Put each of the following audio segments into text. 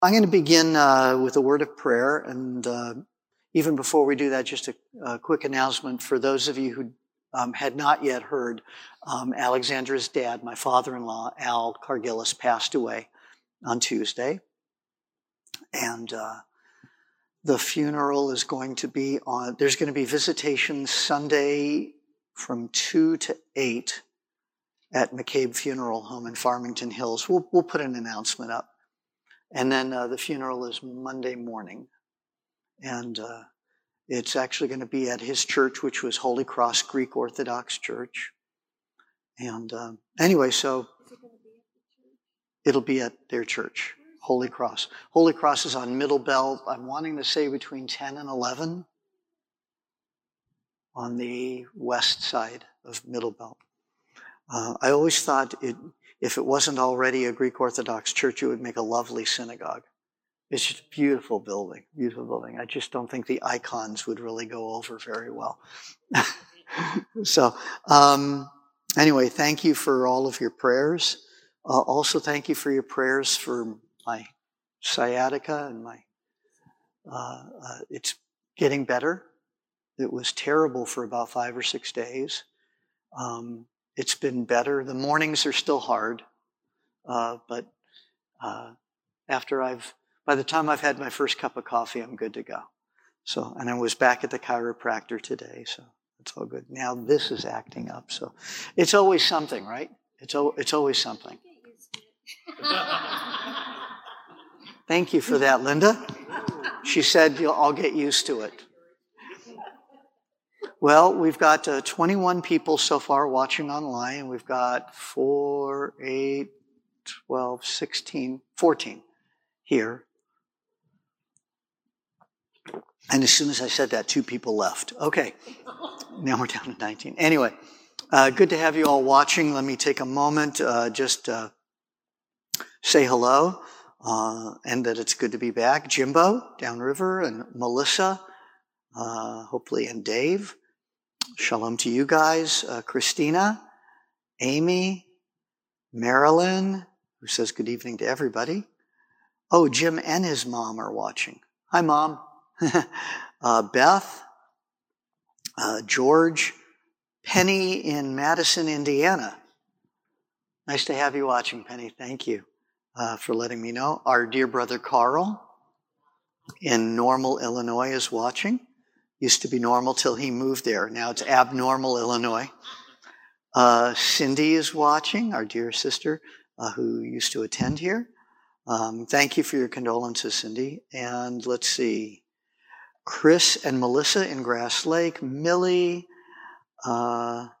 I'm going to begin with a word of prayer, and even before we do that, just a quick announcement for those of you who had not yet heard. Alexandra's dad, my father-in-law, Al Cargillis, passed away on Tuesday, and the funeral is going to be on. There's going to be visitation Sunday from 2 to 8 at McCabe Funeral Home in Farmington Hills. We'll put an announcement up. And then the funeral is Monday morning. And it's actually going to be at his church, which was Holy Cross Greek Orthodox Church. And anyway, so it'll be at their church, Holy Cross. Holy Cross is on Middle Belt. I'm wanting to say between 10 and 11 on the west side of Middle Belt. I always thought if it wasn't already a Greek Orthodox church, it would make a lovely synagogue. It's just a beautiful building, beautiful building. I just don't think the icons would really go over very well. So, anyway, thank you for all of your prayers. Also, thank you for your prayers for my sciatica and my, it's getting better. It was terrible for about 5 or 6 days. It's been better. The mornings are still hard, but by the time I've had my first cup of coffee, I'm good to go. So, and I was back at the chiropractor today, so it's all good. Now this is acting up, so it's always something, right? It's always something. Thank you for that, Linda. She said, I'll get used to it. Well, we've got 21 people so far watching online. We've got 4, 8, 12, 16, 14 here. And as soon as I said that, 2 people left. Okay, now we're down to 19. Anyway, good to have you all watching. Let me take a moment, just say hello, and that it's good to be back. Jimbo, downriver, and Melissa, hopefully, and Dave. Shalom to you guys. Christina, Amy, Marilyn, who says good evening to everybody. Oh, Jim and his mom are watching. Hi, Mom. Beth, George, Penny in Madison, Indiana. Nice to have you watching, Penny. Thank you for letting me know. Our dear brother Carl in Normal, Illinois is watching. Used to be normal till he moved there. Now it's abnormal, Illinois. Cindy is watching, our dear sister who used to attend here. Thank you for your condolences, Cindy. And let's see. Chris and Melissa in Grass Lake, Millie, and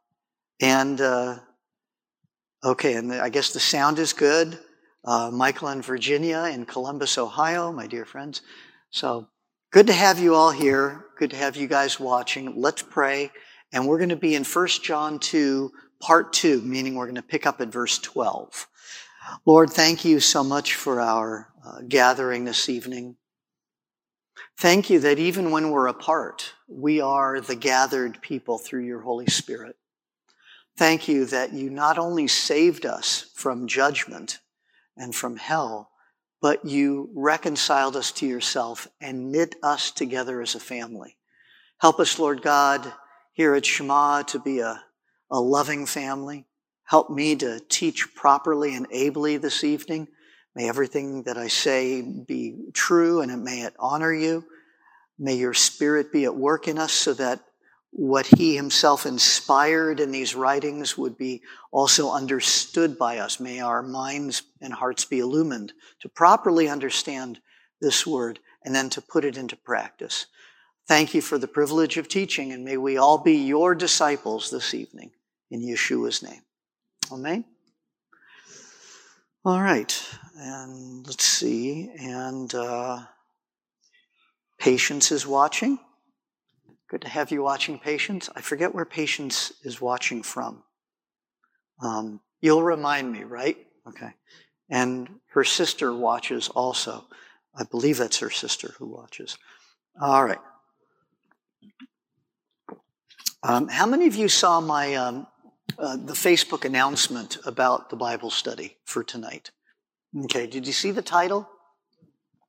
I guess the sound is good. Michael and Virginia in Columbus, Ohio, my dear friends. So good to have you all here. Good to have you guys watching. Let's pray. And we're going to be in 1 John 2, part 2, meaning we're going to pick up at verse 12. Lord, thank you so much for our gathering this evening. Thank you that even when we're apart, we are the gathered people through your Holy Spirit. Thank you that you not only saved us from judgment and from hell, but you reconciled us to yourself and knit us together as a family. Help us, Lord God, here at Shema to be a loving family. Help me to teach properly and ably this evening. May everything that I say be true and may it honor you. May your Spirit be at work in us so that what he himself inspired in these writings would be also understood by us. May our minds and hearts be illumined to properly understand this word and then to put it into practice. Thank you for the privilege of teaching, and may we all be your disciples this evening in Yeshua's name. Amen. All right, and let's see, and Patience is watching. Good to have you watching, Patience. I forget where Patience is watching from. You'll remind me, right? Okay. And her sister watches also. I believe that's her sister who watches. All right. How many of you saw my the Facebook announcement about the Bible study for tonight? Okay, did you see the title?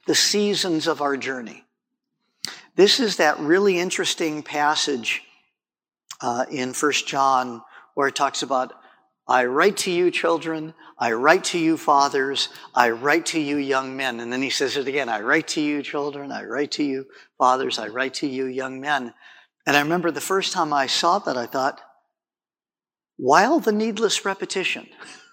the seasons of our journey. This is that really interesting passage in 1 John where it talks about, I write to you, children, I write to you, fathers, I write to you, young men. And then he says it again, I write to you, children, I write to you, fathers, I write to you, young men. And I remember the first time I saw that, I thought, why all the needless repetition?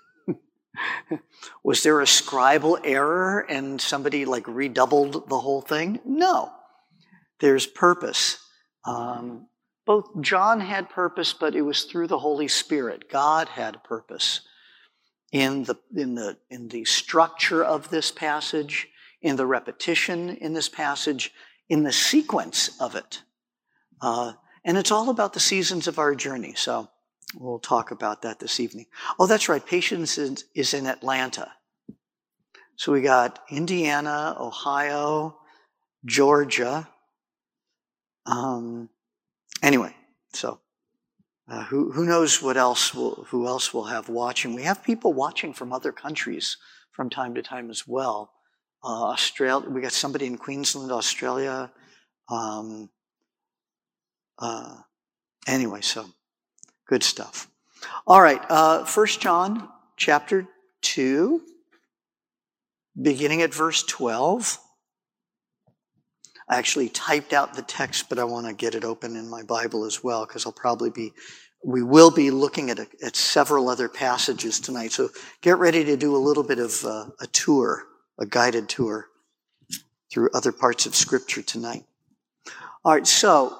Was there a scribal error and somebody like redoubled the whole thing? No. There's purpose. Both John had purpose, but it was through the Holy Spirit. God had purpose in the structure of this passage, in the repetition in this passage, in the sequence of it. And it's all about the seasons of our journey. So we'll talk about that this evening. Oh, that's right. Patience is in Atlanta. So we got Indiana, Ohio, Georgia. Anyway, so who knows who else we'll have watching? We have people watching from other countries from time to time as well. Australia, we got somebody in Queensland, Australia. Anyway, so good stuff. All right, 1 John chapter 2, beginning at verse 12. I actually typed out the text, but I want to get it open in my Bible as well, because we will be looking at several other passages tonight. So get ready to do a little bit of a tour, a guided tour through other parts of Scripture tonight. All right, so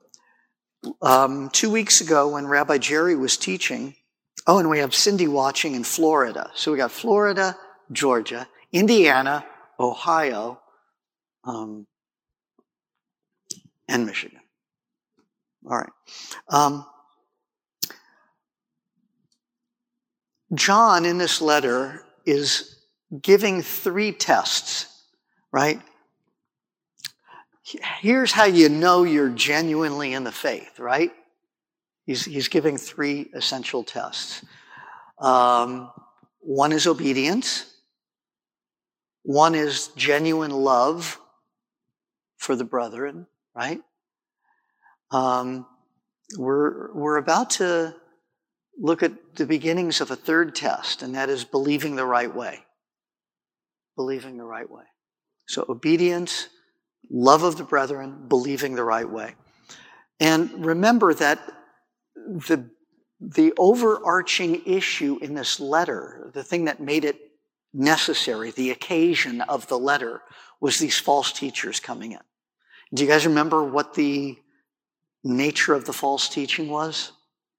2 weeks ago when Rabbi Jerry was teaching, and we have Cindy watching in Florida. So we got Florida, Georgia, Indiana, Ohio, and Michigan. All right. John in this letter is giving 3 tests, right? Here's how you know you're genuinely in the faith, right? He's giving 3 essential tests. One is obedience. One is genuine love for the brethren, right? We're about to look at the beginnings of a 3rd test, and that is believing the right way. Believing the right way. So obedience, love of the brethren, believing the right way. And remember that the overarching issue in this letter, the thing that made it necessary, the occasion of the letter, was these false teachers coming in. Do you guys remember what the nature of the false teaching was?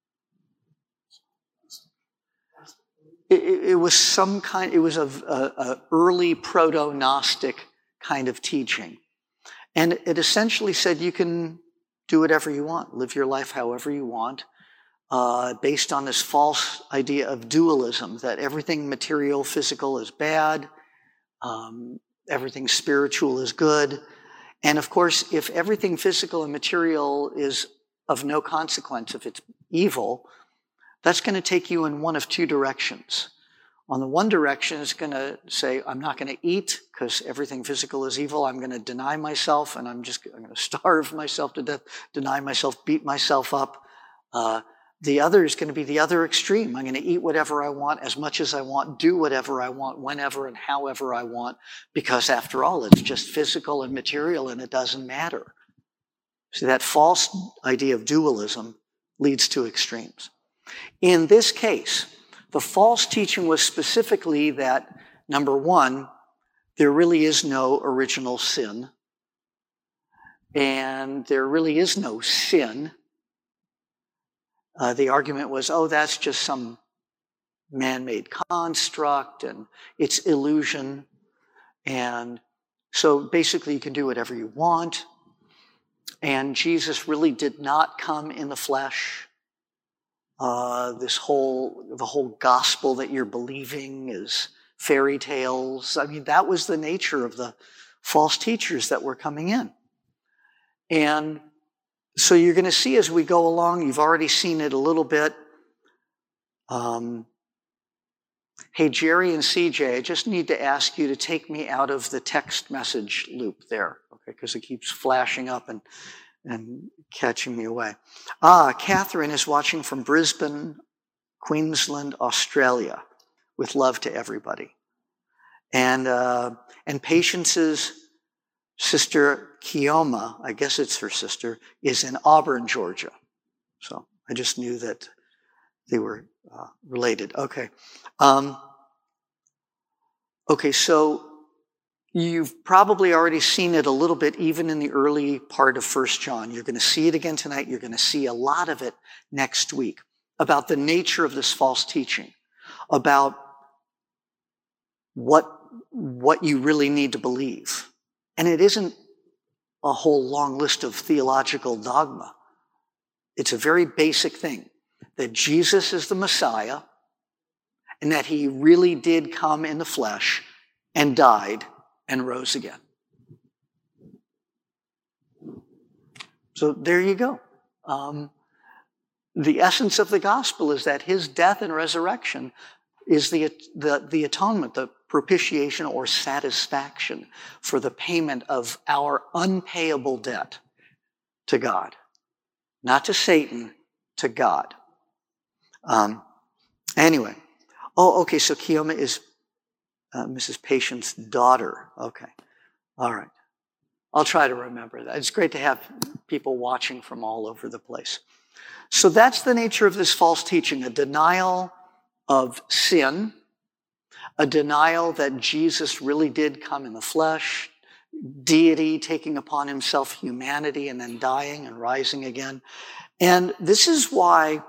It was a early proto-Gnostic kind of teaching. And it essentially said you can do whatever you want, live your life however you want, based on this false idea of dualism, that everything material, physical is bad, everything spiritual is good. And of course, if everything physical and material is of no consequence, if it's evil, that's going to take you in one of 2 directions. On the one direction, it's going to say, I'm not going to eat because everything physical is evil. I'm going to deny myself, and I'm going to starve myself to death, deny myself, beat myself up. The other is going to be the other extreme. I'm going to eat whatever I want, as much as I want, do whatever I want, whenever and however I want, because after all, it's just physical and material and it doesn't matter. See, that false idea of dualism leads to extremes. In this case, the false teaching was specifically that, number 1, there really is no original sin, and there really is no sin. The argument was, that's just some man-made construct, and it's illusion. And so basically you can do whatever you want. And Jesus really did not come in the flesh. The whole gospel that you're believing is fairy tales. I mean, that was the nature of the false teachers that were coming in. And so you're going to see as we go along, you've already seen it a little bit. Hey, Jerry and CJ, I just need to ask you to take me out of the text message loop there, okay? Because it keeps flashing up and catching me away. Catherine is watching from Brisbane, Queensland, Australia, with love to everybody. And Patience's sister, Kioma, I guess it's her sister, is in Auburn, Georgia. So I just knew that they were related. Okay. So you've probably already seen it a little bit even in the early part of 1 John. You're going to see it again tonight. You're going to see a lot of it next week about the nature of this false teaching, about what you really need to believe. And it isn't a whole long list of theological dogma. It's a very basic thing, that Jesus is the Messiah and that he really did come in the flesh and died and rose again. So there you go. The essence of the gospel is that his death and resurrection is the atonement, the propitiation or satisfaction for the payment of our unpayable debt to God. Not to Satan, to God. Anyway. Okay, so Kioma is Mrs. Patience's daughter. Okay. All right. I'll try to remember that. It's great to have people watching from all over the place. So that's the nature of this false teaching, a denial of sin, a denial that Jesus really did come in the flesh, deity taking upon himself humanity and then dying and rising again. And this is why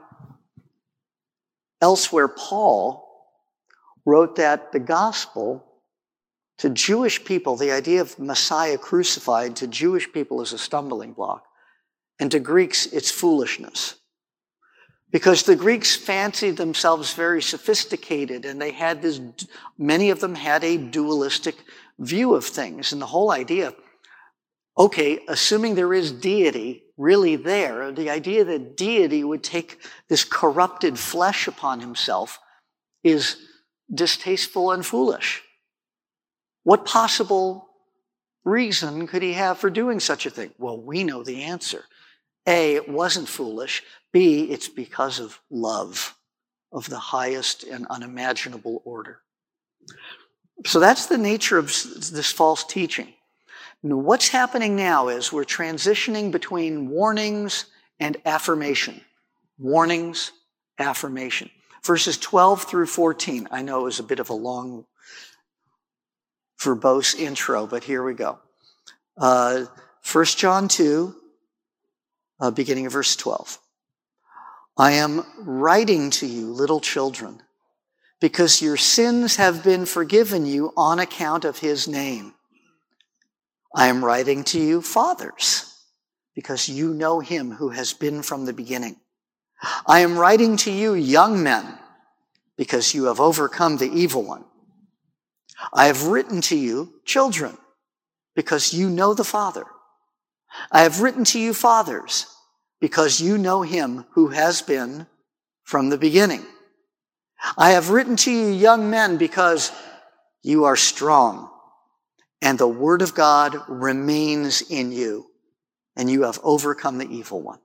elsewhere Paul wrote that the gospel to Jewish people, the idea of Messiah crucified to Jewish people is a stumbling block. And to Greeks, it's foolishness. Because the Greeks fancied themselves very sophisticated, and many of them had a dualistic view of things. And the whole idea, okay, assuming there is deity really there, the idea that deity would take this corrupted flesh upon himself is distasteful and foolish. What possible reason could he have for doing such a thing? Well, we know the answer. A, it wasn't foolish. B, it's because of love of the highest and unimaginable order. So that's the nature of this false teaching. Now, what's happening now is we're transitioning between warnings and affirmation. Warnings, affirmation. Verses 12 through 14. I know it was a bit of a long, verbose intro, but here we go. 1 John 2, beginning of verse 12. I am writing to you, little children, because your sins have been forgiven you on account of his name. I am writing to you, fathers, because you know him who has been from the beginning. I am writing to you, young men, because you have overcome the evil one. I have written to you, children, because you know the Father. I have written to you, fathers, because you know him who has been from the beginning. I have written to you, young men, because you are strong, and the word of God remains in you, and you have overcome the evil one.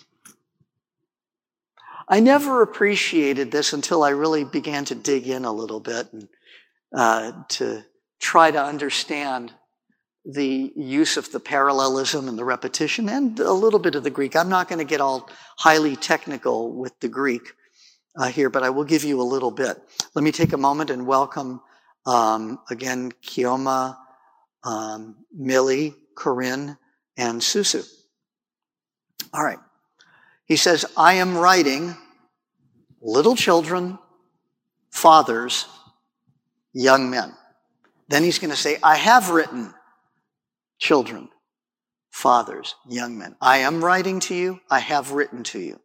I never appreciated this until I really began to dig in a little bit and to try to understand the use of the parallelism and the repetition and a little bit of the Greek. I'm not going to get all highly technical with the Greek here, but I will give you a little bit. Let me take a moment and welcome again Kioma, Millie, Corinne, and Susu. All right. He says, I am writing, little children, fathers, young men. Then he's going to say, I have written, children, fathers, young men. I am writing to you, I have written to you.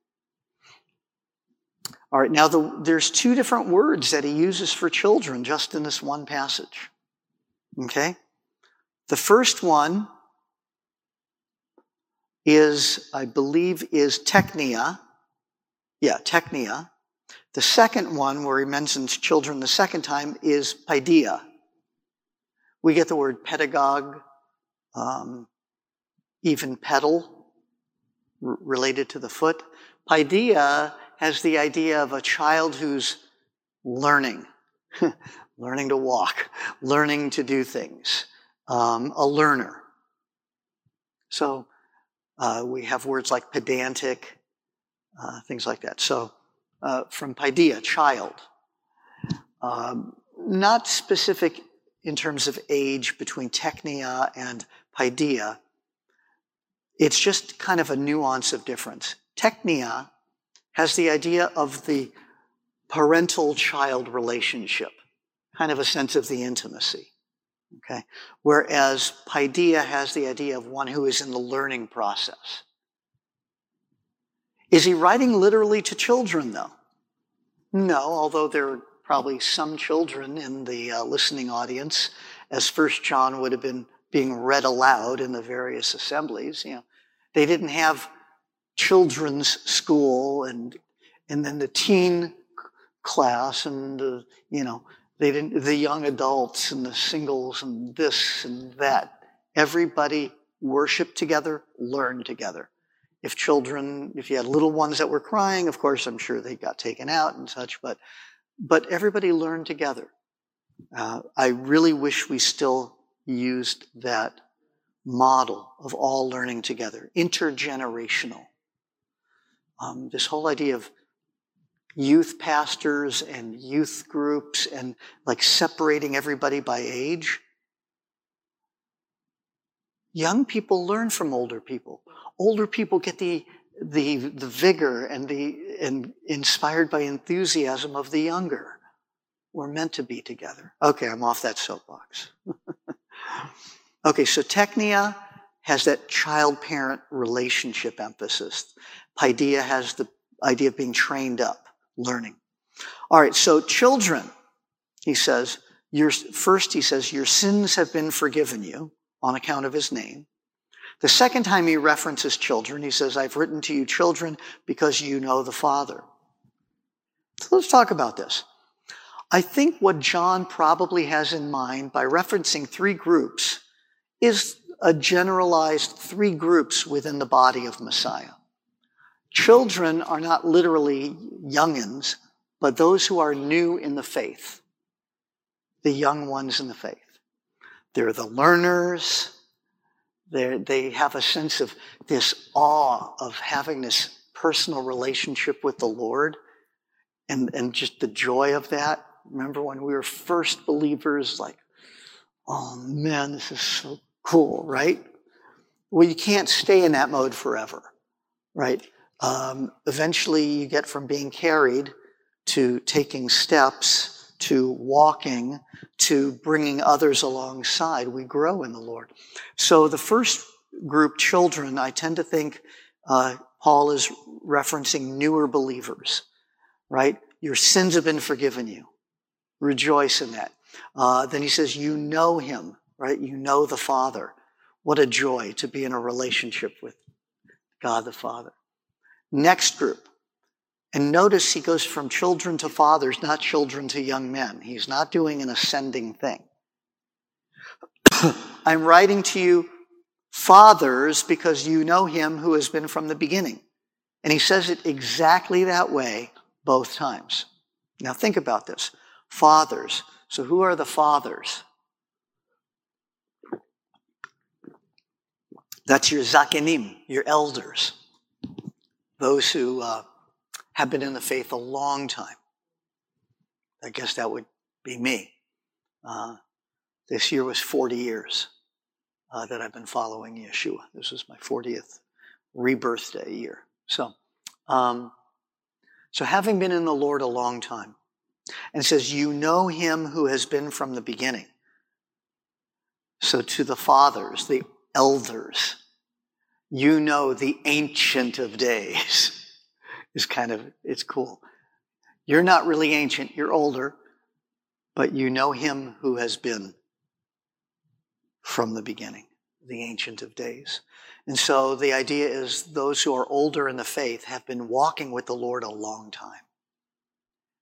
All right, now there's two different words that he uses for children just in this one passage. Okay? The first one is, I believe, is teknia. Yeah, teknia. The second one, where he mentions children the second time, is paideia. We get the word pedagogue, even pedal, related to the foot. Paideia has the idea of a child who's learning, learning to walk, learning to do things, a learner. So we have words like pedantic, things like that. So from paideia, child. Not specific in terms of age between teknia and paideia. It's just kind of a nuance of difference. Teknia has the idea of the parental-child relationship, kind of a sense of the intimacy. Okay? Whereas paideia has the idea of one who is in the learning process. Is he writing literally to children, though? No, although there are probably some children in the listening audience, as 1 John would have been being read aloud in the various assemblies. You know, they didn't have children's school and then the teen class and they didn't, the young adults and the singles and this and that. Everybody worshiped together, learned together. If you had little ones that were crying, of course, I'm sure they got taken out and such, but everybody learned together. I really wish we still used that model of all learning together, intergenerational. This whole idea of youth pastors and youth groups and like separating everybody by age. Young people learn from older people. Older people get the vigor and inspired by enthusiasm of the younger. We're meant to be together. Okay, I'm off that soapbox. Okay, so teknia has that child-parent relationship emphasis. Paideia has the idea of being trained up, learning. All right, so children, he says, your sins have been forgiven you on account of his name. The second time he references children, he says, I've written to you children because you know the Father. So let's talk about this. I think what John probably has in mind by referencing three groups is a generalized three groups within the body of Messiah. Children are not literally youngins, but those who are new in the faith, the young ones in the faith. They're the learners. They have a sense of this awe of having this personal relationship with the Lord and just the joy of that. Remember when we were first believers, like, oh man, this is so cool, right? Well, you can't stay in that mode forever, right? Eventually you get from being carried to taking steps to walking to bringing others alongside. We grow in the Lord. So the first group, children, I tend to think Paul is referencing newer believers, right? Your sins have been forgiven you. Rejoice in that. Then he says, you know him, right? You know the Father. What a joy to be in a relationship with God the Father. Next group. And notice he goes from children to fathers, not children to young men. He's not doing an ascending thing. I'm writing to you, fathers, because you know him who has been from the beginning. And he says it exactly that way both times. Now think about this. Fathers. So who are the fathers? That's your zakenim, your elders. Those who have been in the faith a long time. I guess that would be me. This year was 40 years that I've been following Yeshua. This was my 40th rebirth day year. So having been in the Lord a long time, and it says, you know him who has been from the beginning. So to the fathers, the elders, you know the Ancient of Days. It's cool. You're not really ancient, you're older, but you know him who has been from the beginning, the Ancient of Days. And so the idea is those who are older in the faith have been walking with the Lord a long time.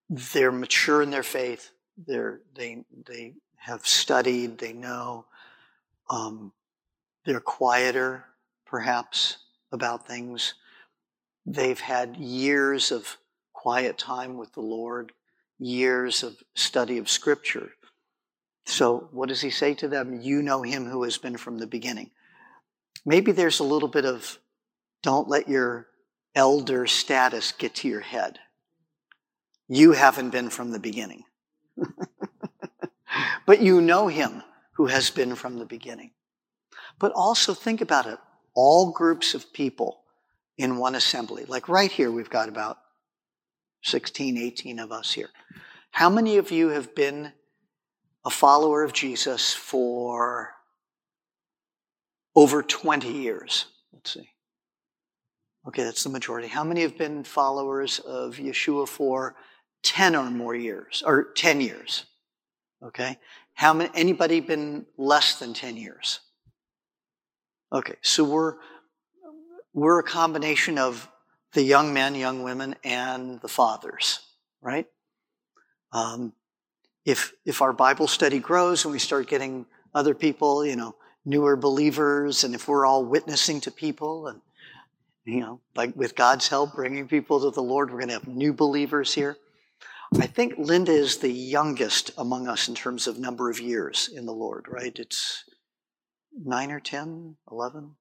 they're mature in their faith. They have studied. They know. They're quieter, perhaps, about things. They've had years of quiet time with the Lord, years of study of Scripture. So what does he say to them? You know him who has been from the beginning. Maybe there's a little bit of, don't let your elder status get to your head. You haven't been from the beginning. But you know him who has been from the beginning. But also think about it. All groups of people in one assembly. Like right here, we've got about 16, 18 of us here. How many of you have been a follower of Jesus for over 20 years? Let's see. Okay, that's the majority. How many have been followers of Yeshua for 10 or more years, or 10 years? Okay. How many? Anybody been less than 10 years? Okay, so we're a combination of the young men, young women, and the fathers, right? If our Bible study grows and we start getting other people, newer believers, and if we're all witnessing to people and, like with God's help, bringing people to the Lord, we're going to have new believers here. I think Linda is the youngest among us in terms of number of years in the Lord, right? It's 9 or 10, 11?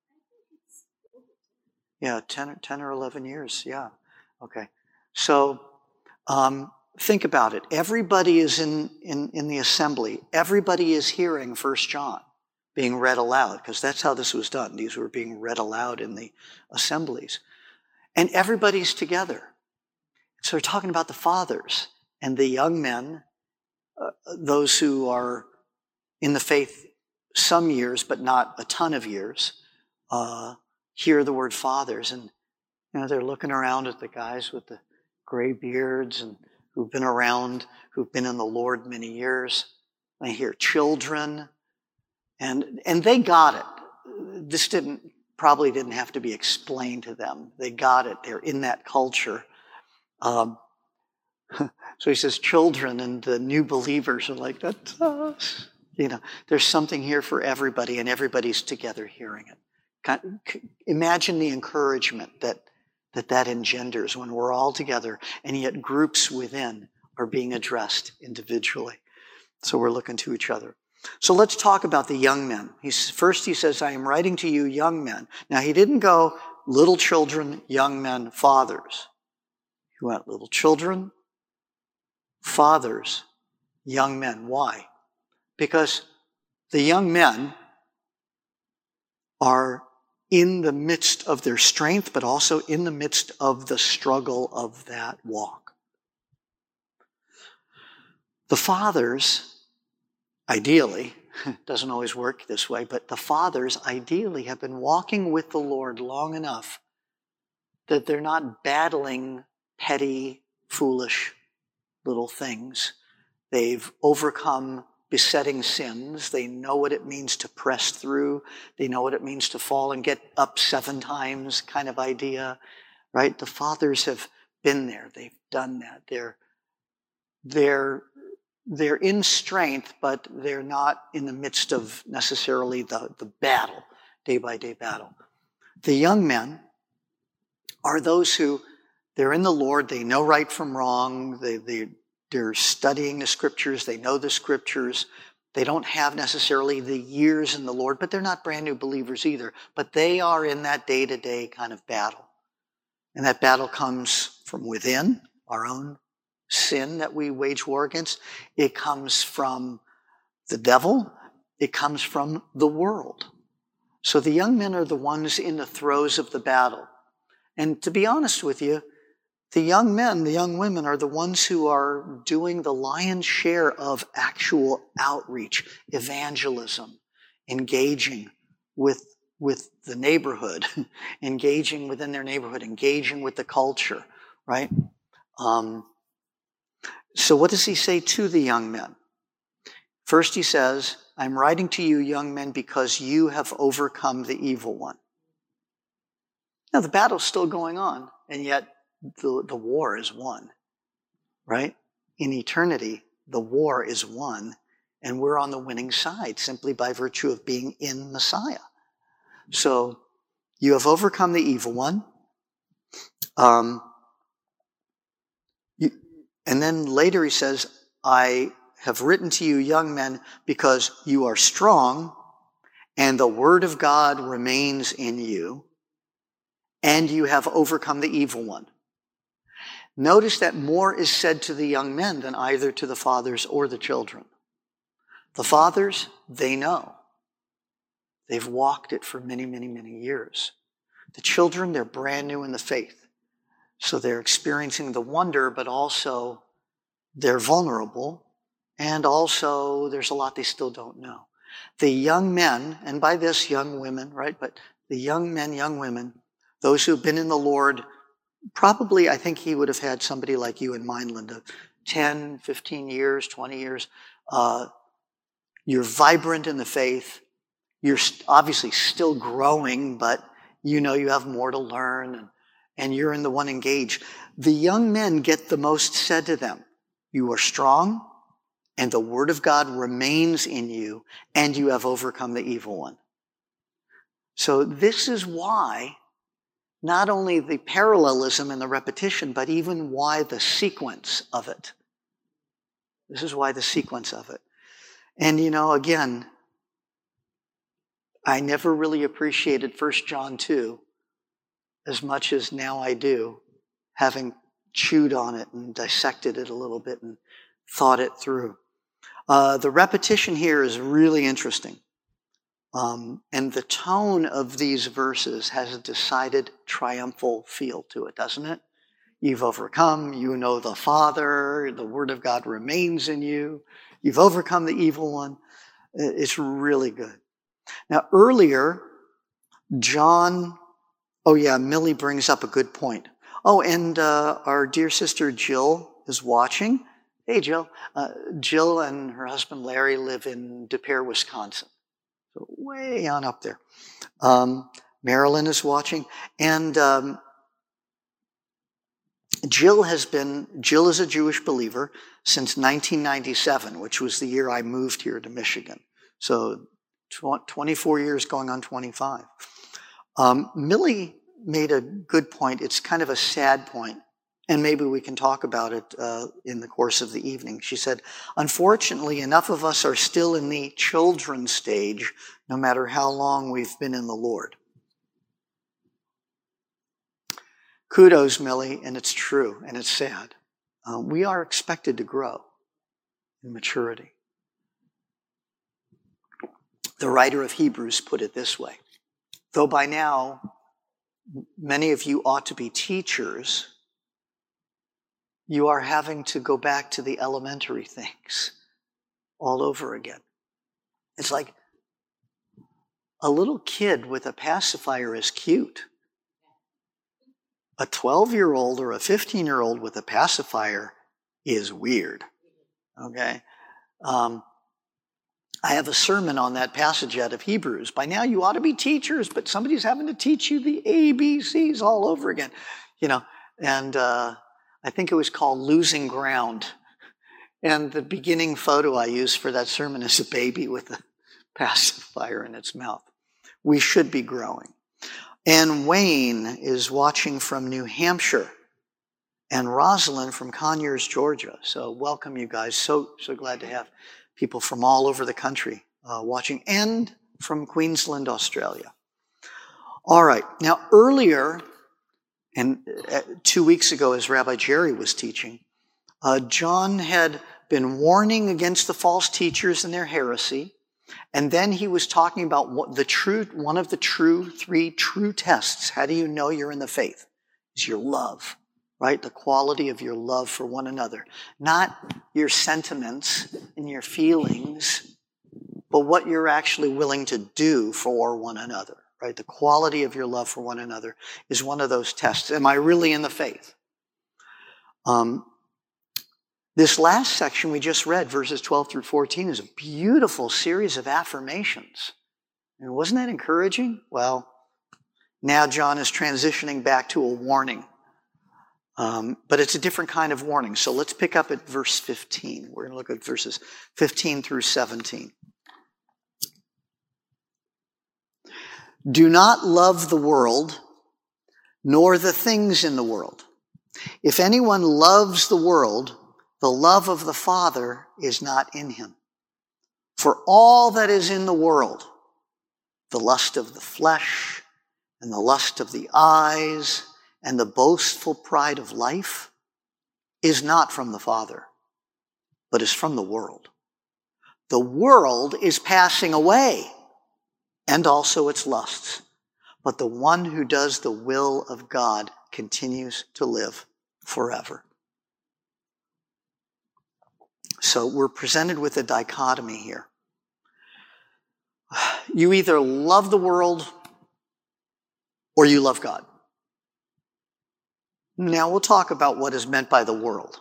Yeah, 10 or 11 years, yeah. Okay. So think about it. Everybody is in the assembly. Everybody is hearing 1 John being read aloud, because that's how this was done. These were being read aloud in the assemblies. And everybody's together. So we're talking about the fathers and the young men, those who are in the faith some years, but not a ton of years, hear the word fathers. And, they're looking around at the guys with the gray beards and who've been around, who've been in the Lord many years. They hear children, and they got it. This probably didn't have to be explained to them. They got it. They're in that culture. So he says children, and the new believers are like, that's us. There's something here for everybody, and everybody's together hearing it. Imagine the encouragement that engenders when we're all together, and yet groups within are being addressed individually. So we're looking to each other. So let's talk about the young men. First he says, I am writing to you young men. Now he didn't go little children, young men, fathers. He went little children, fathers, young men. Why? Because the young men are in the midst of their strength, but also in the midst of the struggle of that walk. The fathers, ideally, doesn't always work this way, but the fathers ideally have been walking with the Lord long enough that they're not battling petty, foolish little things. They've overcome besetting sins. They know what it means to press through. They know what it means to fall and get up 7 times kind of idea, right? The fathers have been there. They've done that. They're in strength, but they're not in the midst of necessarily the battle, day-by-day battle. The young men are those who, they're in the Lord, they know right from wrong, they're studying the Scriptures, they know the Scriptures, they don't have necessarily the years in the Lord, but they're not brand new believers either, but they are in that day-to-day kind of battle. And that battle comes from within, our own sin that we wage war against. It comes from the devil. It comes from the world. So the young men are the ones in the throes of the battle. And to be honest with you, the young men, the young women are the ones who are doing the lion's share of actual outreach, evangelism, engaging with the neighborhood, engaging within their neighborhood, engaging with the culture, right? So what does he say to the young men? First he says, I'm writing to you, young men, because you have overcome the evil one. Now the battle's still going on, and yet the war is won, right? in eternity, the war is won, and we're on the winning side simply by virtue of being in Messiah. So you have overcome the evil one. And then later he says, I have written to you, young men, because you are strong, and the word of God remains in you, and you have overcome the evil one. Notice that more is said to the young men than either to the fathers or the children. The fathers, they know. They've walked it for many, many, many years. The children, they're brand new in the faith. So they're experiencing the wonder, but also they're vulnerable. And also there's a lot they still don't know. The young men, and by this young women, right? But the young men, young women, those who've been in the Lord, probably I think he would have had somebody like you in mind, Linda, 10, 15 years, 20 years. You're vibrant in the faith. You're obviously still growing, but you know you have more to learn, and you're in the one engaged. The young men get the most said to them. You are strong, and the word of God remains in you, and you have overcome the evil one. So this is why not only the parallelism and the repetition, but even why the sequence of it. This is why the sequence of it. And again, I never really appreciated 1 John 2 as much as now I do, having chewed on it and dissected it a little bit and thought it through. The repetition here is really interesting. And the tone of these verses has a decided triumphal feel to it, doesn't it? You've overcome, you know the Father, the Word of God remains in you, you've overcome the evil one. It's really good. Now earlier, Millie brings up a good point. Oh, and our dear sister Jill is watching. Hey, Jill. Jill and her husband Larry live in De Pere, Wisconsin. So way on up there. Marilyn is watching. And Jill is a Jewish believer since 1997, which was the year I moved here to Michigan. So 24 years going on 25. Millie made a good point. It's kind of a sad point, and maybe we can talk about it in the course of the evening. She said, unfortunately, enough of us are still in the children stage, no matter how long we've been in the Lord. Kudos, Millie, and it's true, and it's sad. We are expected to grow in maturity. The writer of Hebrews put it this way. Though by now, many of you ought to be teachers, you are having to go back to the elementary things all over again. It's like a little kid with a pacifier is cute. A 12-year-old or a 15-year-old with a pacifier is weird. Okay? I have a sermon on that passage out of Hebrews. By now you ought to be teachers, but somebody's having to teach you the ABCs all over again. And I think it was called Losing Ground. And the beginning photo I used for that sermon is a baby with a pacifier in its mouth. We should be growing. And Wayne is watching from New Hampshire. And Rosalind from Conyers, Georgia. So welcome, you guys. So glad to have people from all over the country watching, and from Queensland, Australia. All right. Now, earlier, and 2 weeks ago, as Rabbi Jerry was teaching, John had been warning against the false teachers and their heresy, and then he was talking about one of the three true tests. How do you know you're in the faith? Is your love. Right? The quality of your love for one another. Not your sentiments and your feelings, but what you're actually willing to do for one another. Right? The quality of your love for one another is one of those tests. Am I really in the faith? This last section we just read, verses 12 through 14, is a beautiful series of affirmations. And wasn't that encouraging? Well, now John is transitioning back to a warning. But it's a different kind of warning. So let's pick up at verse 15. We're going to look at verses 15 through 17. Do not love the world, nor the things in the world. If anyone loves the world, the love of the Father is not in him. For all that is in the world, the lust of the flesh, and the lust of the eyes, and the boastful pride of life, is not from the Father, but is from the world. The world is passing away, and also its lusts. But the one who does the will of God continues to live forever. So we're presented with a dichotomy here. You either love the world or you love God. Now we'll talk about what is meant by the world.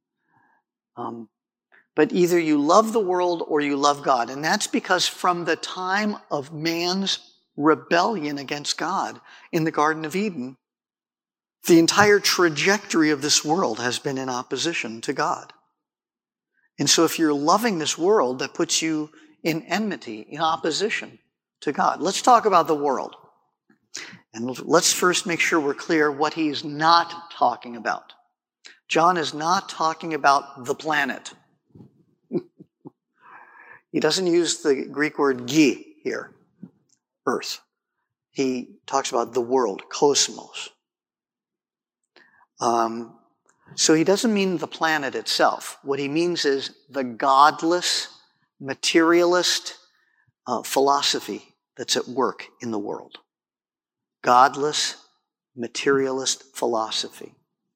But either you love the world or you love God. And that's because from the time of man's rebellion against God in the Garden of Eden, the entire trajectory of this world has been in opposition to God. And so if you're loving this world, that puts you in enmity, in opposition to God. Let's talk about the world. And let's first make sure we're clear what he's not talking about. John is not talking about the planet. He doesn't use the Greek word gê here, earth. He talks about the world, cosmos. So he doesn't mean the planet itself. What he means is the godless, materialist philosophy that's at work in the world. Godless, materialist philosophy.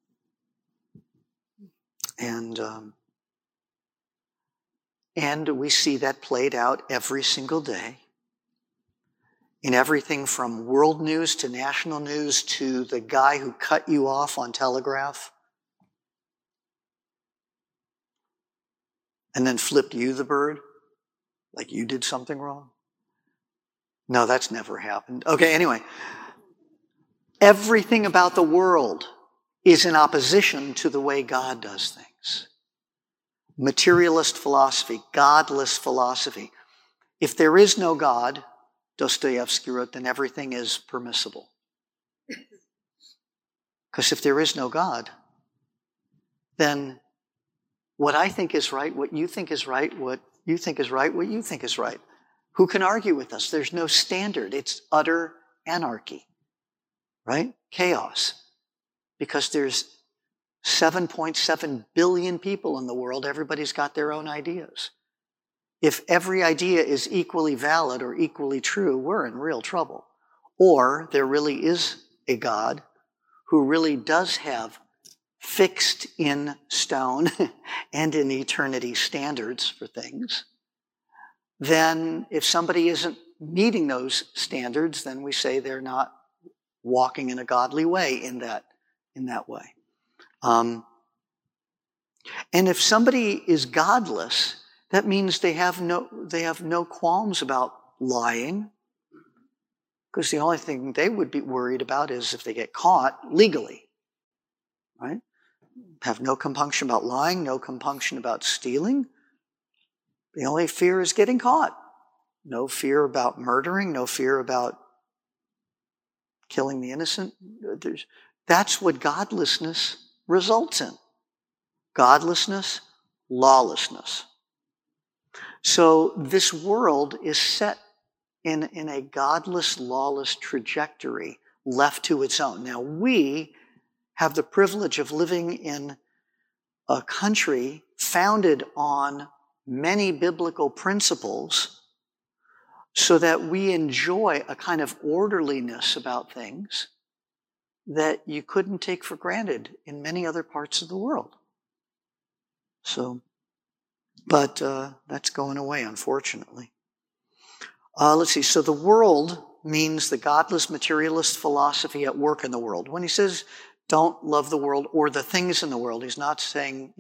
And we see that played out every single day in everything from world news to national news to the guy who cut you off on Telegraph and then flipped you the bird like you did something wrong. No, that's never happened. Okay, anyway. Everything about the world is in opposition to the way God does things. Materialist philosophy, godless philosophy. If there is no God, Dostoevsky wrote, then everything is permissible. Because if there is no God, then what I think is right, what you think is right, what you think is right, what you think is right. Who can argue with us? There's no standard. It's utter anarchy, right? Chaos. Because there's 7.7 billion people in the world. Everybody's got their own ideas. If every idea is equally valid or equally true, we're in real trouble. Or there really is a God who really does have fixed in stone and in eternity standards for things. Then if somebody isn't meeting those standards, then we say they're not walking in a godly way in that way. And if somebody is godless, that means they have no qualms about lying, because the only thing they would be worried about is if they get caught legally, right? Have no compunction about lying, no compunction about stealing. The only fear is getting caught. No fear about murdering, no fear about killing the innocent. That's what godlessness results in. Godlessness, lawlessness. So this world is set in a godless, lawless trajectory left to its own. Now we have the privilege of living in a country founded on many biblical principles so that we enjoy a kind of orderliness about things that you couldn't take for granted in many other parts of the world. So, but that's going away, unfortunately. Let's see. So the world means the godless materialist philosophy at work in the world. When he says don't love the world or the things in the world, he's not saying,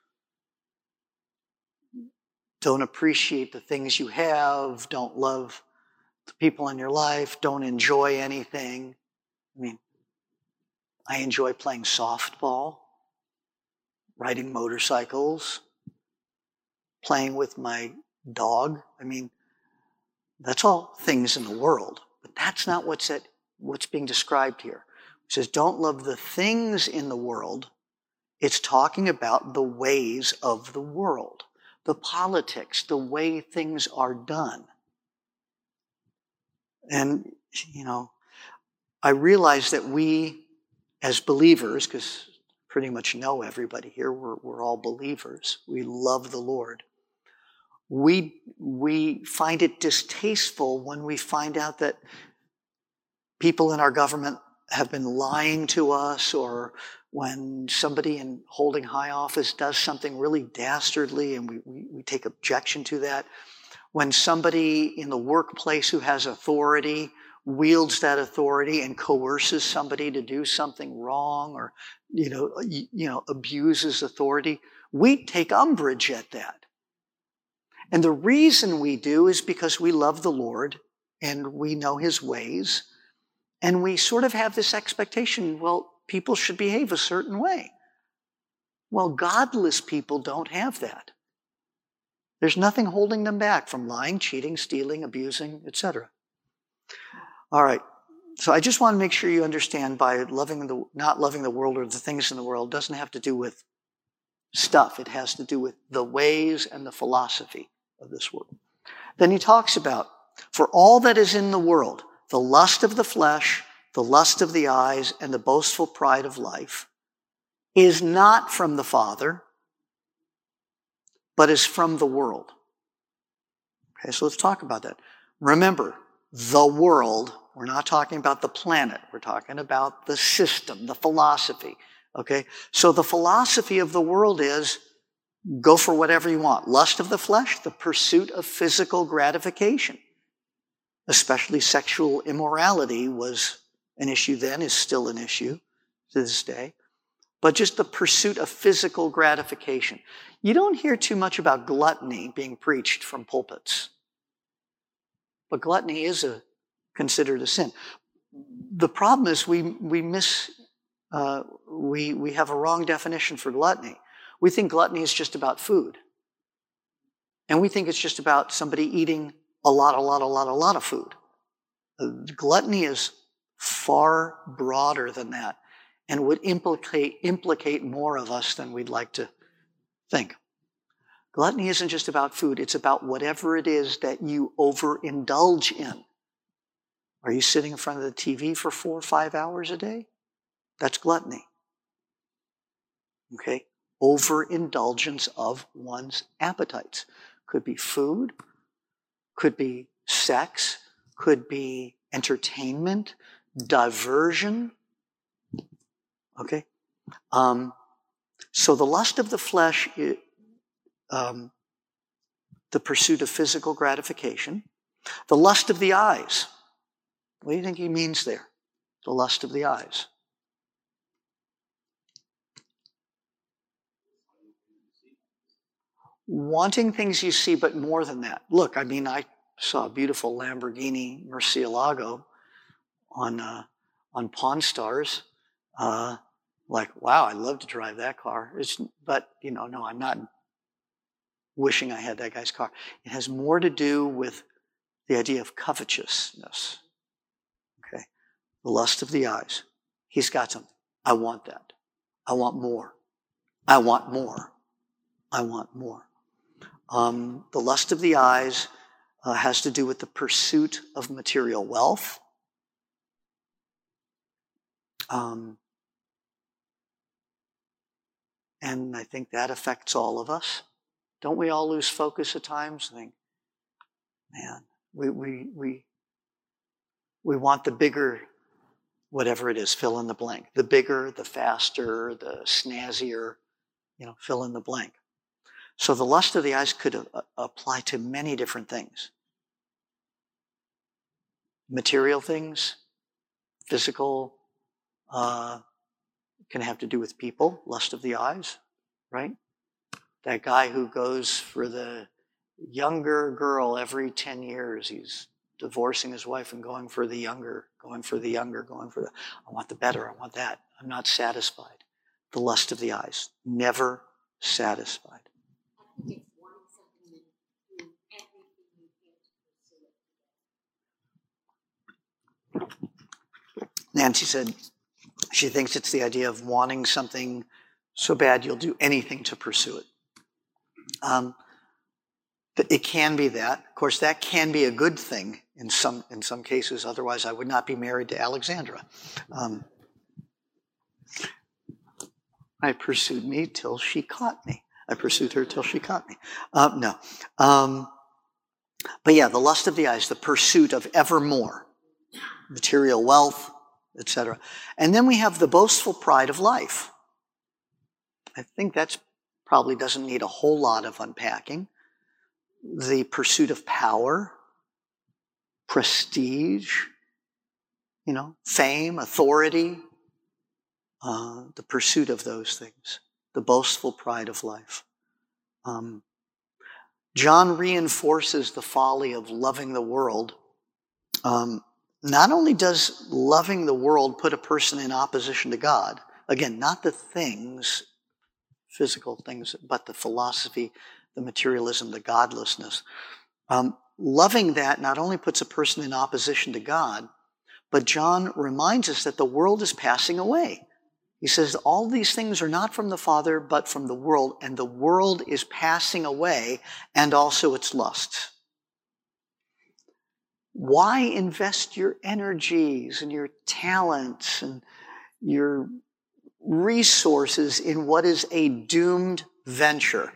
don't appreciate the things you have, don't love the people in your life, don't enjoy anything. I mean, I enjoy playing softball, riding motorcycles, playing with my dog. I mean, that's all things in the world, but that's not what's being described here. It says, don't love the things in the world. It's talking about the ways of the world, the politics, the way things are done. And, I realize that we, as believers, because pretty much know everybody here, we're all believers. We love the Lord. We find it distasteful when we find out that people in our government have been lying to us, or when somebody in holding high office does something really dastardly and we take objection to that. When somebody in the workplace who has authority wields that authority and coerces somebody to do something wrong, or abuses authority, we take umbrage at that. And the reason we do is because we love the Lord and we know His ways, and we sort of have this expectation, well, people should behave a certain way. Well, godless people don't have that. There's nothing holding them back from lying, cheating, stealing, abusing, etc. All right. So I just want to make sure you understand, by not loving the world or the things in the world doesn't have to do with stuff. It has to do with the ways and the philosophy of this world. Then he talks about, for all that is in the world, the lust of the flesh, the lust of the eyes, and the boastful pride of life, is not from the Father, but is from the world. Okay, so let's talk about that. Remember, the world, we're not talking about the planet. We're talking about the system, the philosophy. Okay, so the philosophy of the world is go for whatever you want. Lust of the flesh, the pursuit of physical gratification. Especially sexual immorality was an issue then, is still an issue to this day. But just the pursuit of physical gratification. You don't hear too much about gluttony being preached from pulpits. But gluttony is considered a sin. The problem is we have a wrong definition for gluttony. We think gluttony is just about food. And we think it's just about somebody eating a lot of food. Gluttony is far broader than that, and would implicate more of us than we'd like to think. Gluttony isn't just about food, it's about whatever it is that you overindulge in. Are you sitting in front of the TV for 4 or 5 hours a day? That's gluttony. Okay? Overindulgence of one's appetites. Could be food, could be sex, could be entertainment, diversion. Okay? So the lust of the flesh, the pursuit of physical gratification. The lust of the eyes. What do you think he means there? The lust of the eyes. Wanting things you see, but more than that. Look, I saw a beautiful Lamborghini Murcielago on Pawn Stars. Like, wow, I'd love to drive that car. No, I'm not wishing I had that guy's car. It has more to do with the idea of covetousness. Okay? The lust of the eyes. He's got something. I want that. I want more. I want more. I want more. The lust of the eyes has to do with the pursuit of material wealth. And I think that affects all of us. Don't we all lose focus at times? I think, man, we want the bigger, whatever it is, fill in the blank. The bigger, the faster, the snazzier, fill in the blank. So the lust of the eyes could apply to many different things. Material things, physical, can have to do with people, lust of the eyes, right? That guy who goes for the younger girl every 10 years, he's divorcing his wife and going for the younger, I want the better, I want that. I'm not satisfied. The lust of the eyes, never satisfied. I think it's wanting something and doing everything you can to pursue it. Nancy said she thinks it's the idea of wanting something so bad you'll do anything to pursue it. It can be that. Of course, that can be a good thing in some cases. Otherwise, I would not be married to Alexandra. I pursued me till she caught me. I pursued her till she caught me. No. But yeah, the lust of the eyes, the pursuit of ever more, material wealth, etc. And then we have the boastful pride of life. I think that's probably doesn't need a whole lot of unpacking. The pursuit of power, prestige, fame, authority, the pursuit of those things, the boastful pride of life. John reinforces the folly of loving the world. Not only does loving the world put a person in opposition to God, again, not the things, physical things, but the philosophy, the materialism, the godlessness. Loving that not only puts a person in opposition to God, but John reminds us that the world is passing away. He says all these things are not from the Father, but from the world, and the world is passing away, and also its lusts. Why invest your energies and your talents and your resources in what is a doomed venture?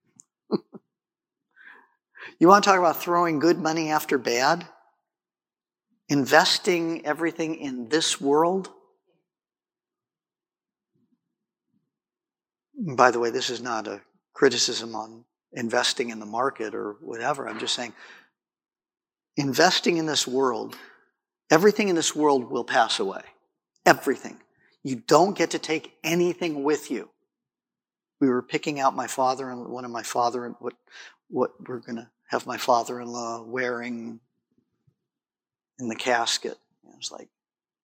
You want to talk about throwing good money after bad? Investing everything in this world? By the way, this is not a criticism on investing in the market or whatever. I'm just saying, investing in this world, everything in this world will pass away. Everything. You don't get to take anything with you. We were picking out what we're going to have my father-in-law wearing in the casket. It was like,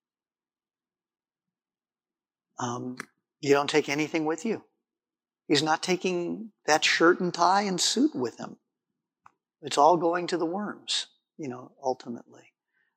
you don't take anything with you. He's not taking that shirt and tie and suit with him. It's all going to the worms, ultimately.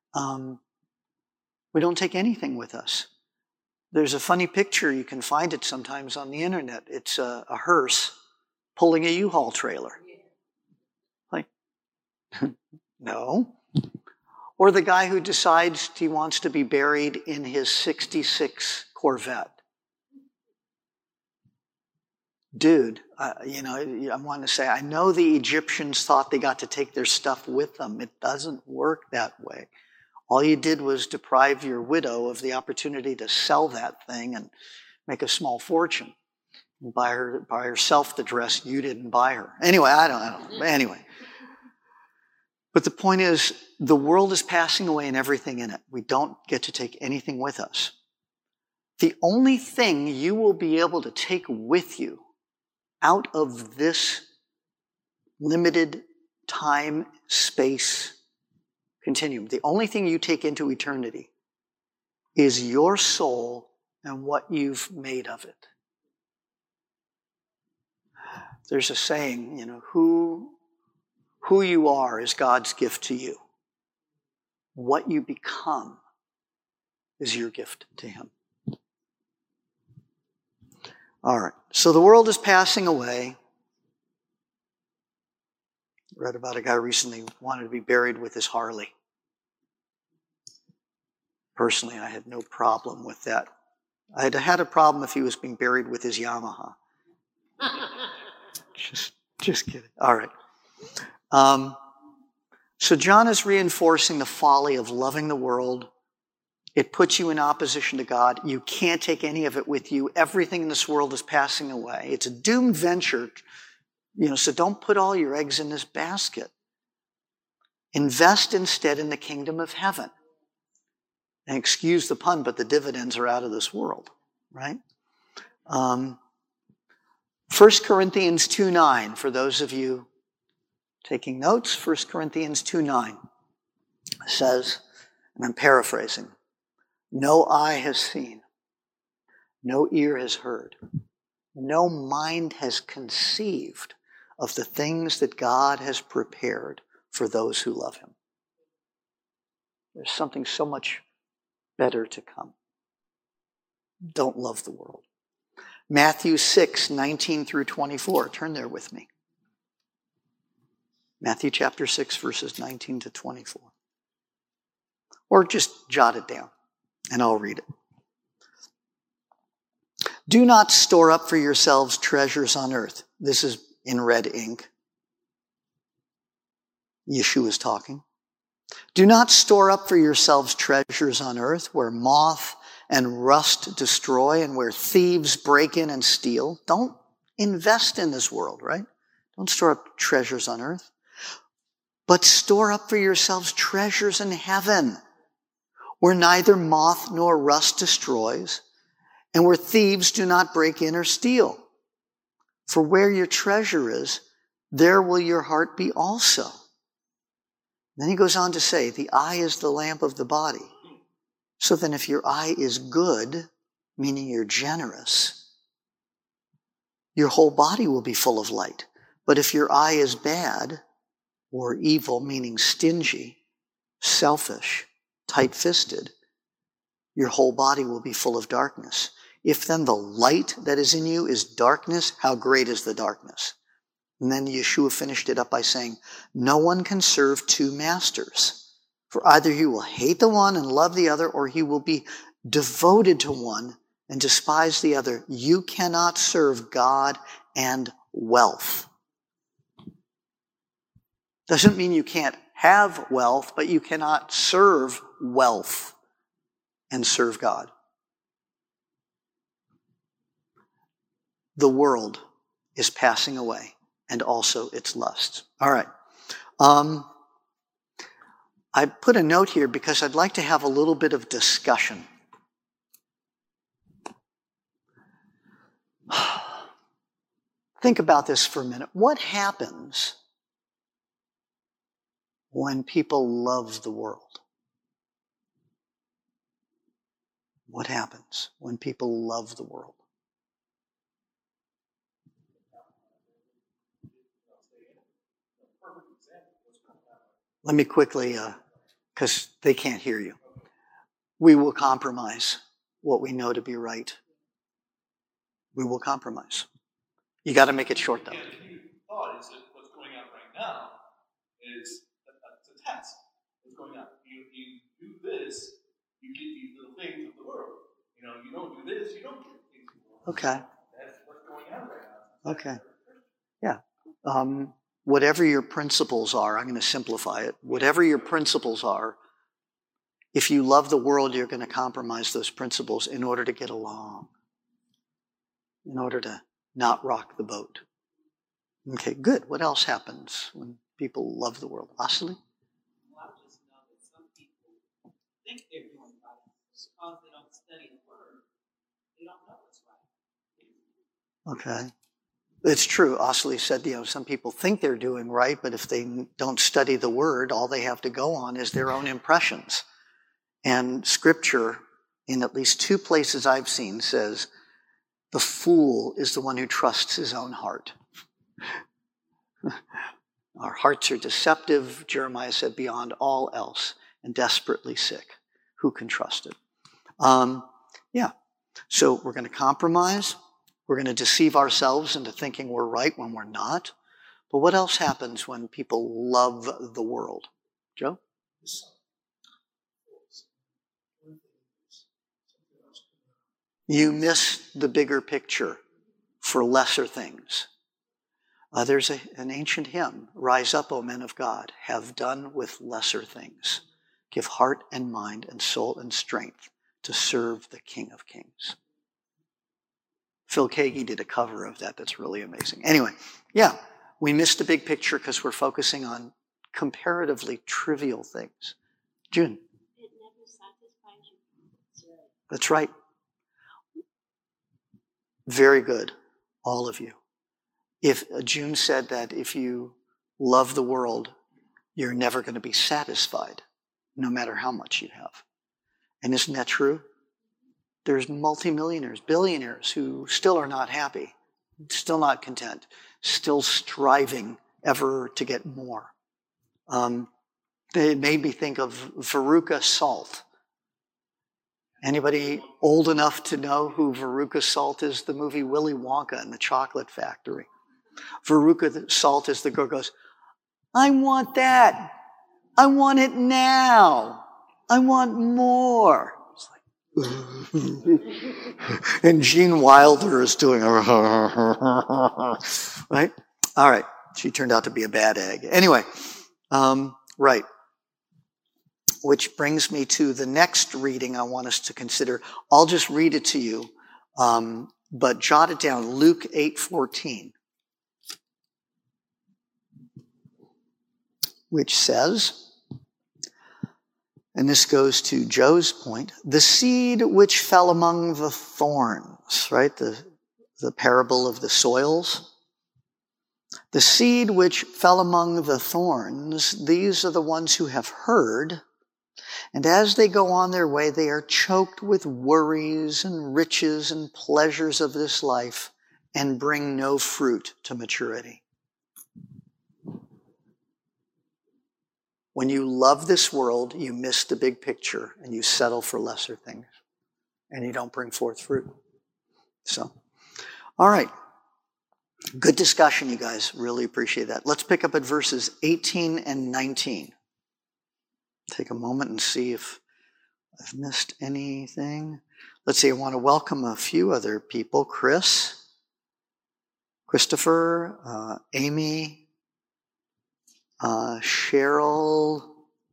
We don't take anything with us. There's a funny picture, you can find it sometimes on the internet. It's a hearse pulling a U-Haul trailer. Like, no. Or the guy who decides he wants to be buried in his 66 Corvette. Dude, I want to say, I know the Egyptians thought they got to take their stuff with them. It doesn't work that way. All you did was deprive your widow of the opportunity to sell that thing and make a small fortune. And buy herself the dress you didn't buy her. Anyway, I don't know. Anyway. But the point is, the world is passing away and everything in it. We don't get to take anything with us. The only thing you will be able to take with you out of this limited time, space continuum, the only thing you take into eternity is your soul and what you've made of it. There's a saying, who you are is God's gift to you. What you become is your gift to Him. All right, so the world is passing away. I read about a guy recently who wanted to be buried with his Harley. Personally, I had no problem with that. I had had a problem if he was being buried with his Yamaha. Just kidding. All right. So John is reinforcing the folly of loving the world. It puts you in opposition to God. You can't take any of it with you. Everything in this world is passing away. It's a doomed venture, so don't put all your eggs in this basket. Invest instead in the kingdom of heaven. And excuse the pun, but the dividends are out of this world, right? 1 Corinthians 2:9, for those of you taking notes, 1 Corinthians 2:9. says, and I'm paraphrasing, no eye has seen, no ear has heard, no mind has conceived of the things that God has prepared for those who love him. There's something so much better to come. Don't love the world. Matthew 6, 19 through 24. Turn there with me. Matthew chapter 6, verses 19 to 24. Or just jot it down, and I'll read it. Do not store up for yourselves treasures on earth. This is in red ink. Yeshua is talking. Do not store up for yourselves treasures on earth where moth and rust destroy and where thieves break in and steal. Don't invest in this world, right? Don't store up treasures on earth. But store up for yourselves treasures in heaven where neither moth nor rust destroys and where thieves do not break in or steal. For where your treasure is, there will your heart be also. Then he goes on to say, the eye is the lamp of the body. So then if your eye is good, meaning you're generous, your whole body will be full of light. But if your eye is bad or evil, meaning stingy, selfish, tight-fisted, your whole body will be full of darkness. If then the light that is in you is darkness, how great is the darkness? And then Yeshua finished it up by saying, no one can serve two masters. For either he will hate the one and love the other, or he will be devoted to one and despise the other. You cannot serve God and wealth. Doesn't mean you can't have wealth, but you cannot serve wealth and serve God. The world is passing away, and also its lusts. All right. I put a note here because I'd like to have a little bit of discussion. Think about this for a minute. What happens when people love the world? What happens when people love the world? Let me quickly, because they can't hear you. We will compromise what we know to be right. We will compromise. You got to make it short, though. The thought is that what's going on right now is a test. What's going on? You do this, you get these little things of the world. You don't do this, you don't get things of the world. Okay. That's what's going on right now. Okay. Yeah. Whatever your principles are, I'm going to simplify it. Whatever your principles are, if you love the world, you're going to compromise those principles in order to get along, in order to not rock the boat. Okay, good. What else happens when people love the world? Asli? Well, I just know that some people think they're doing right because they don't study the word. They don't know what's right. Okay. It's true. Asli said, some people think they're doing right, but if they don't study the word, all they have to go on is their own impressions. And Scripture, in at least two places I've seen, says, the fool is the one who trusts his own heart. Our hearts are deceptive, Jeremiah said, beyond all else, and desperately sick. Who can trust it? So we're going to compromise. We're going to deceive ourselves into thinking we're right when we're not. But what else happens when people love the world? Joe? You miss the bigger picture for lesser things. There's an ancient hymn, rise up, O men of God, have done with lesser things. Give heart and mind and soul and strength to serve the King of Kings. Phil Kagi did a cover of that that's really amazing. Anyway, we missed the big picture because we're focusing on comparatively trivial things. June? It never satisfies you. That's right. Very good, all of you. If June said that if you love the world, you're never going to be satisfied. no matter how much you have. And isn't that true? There's multimillionaires, billionaires who still are not happy, still not content, still striving ever to get more. They made me think of Veruca Salt. Anybody old enough to know who Veruca Salt is? The movie Willy Wonka and the Chocolate Factory. Veruca Salt is the girl who goes, I want that. I want it now. I want more. And Gene Wilder is doing right? All right. She turned out to be a bad egg. Anyway, right. Which brings me to the next reading I want us to consider. I'll just read it to you, but jot it down. Luke 8:14, which says, and this goes to Joe's point, the seed which fell among the thorns, right? The parable of the soils. The seed which fell among the thorns, these are the ones who have heard, and as they go on their way, they are choked with worries and riches and pleasures of this life and bring no fruit to maturity. When you love this world, you miss the big picture and you settle for lesser things and you don't bring forth fruit. So, all right. Good discussion, you guys. Really appreciate that. Let's pick up at verses 18 and 19. Take a moment and see if I've missed anything. Let's see, I want to welcome a few other people. Christopher, Amy, Cheryl,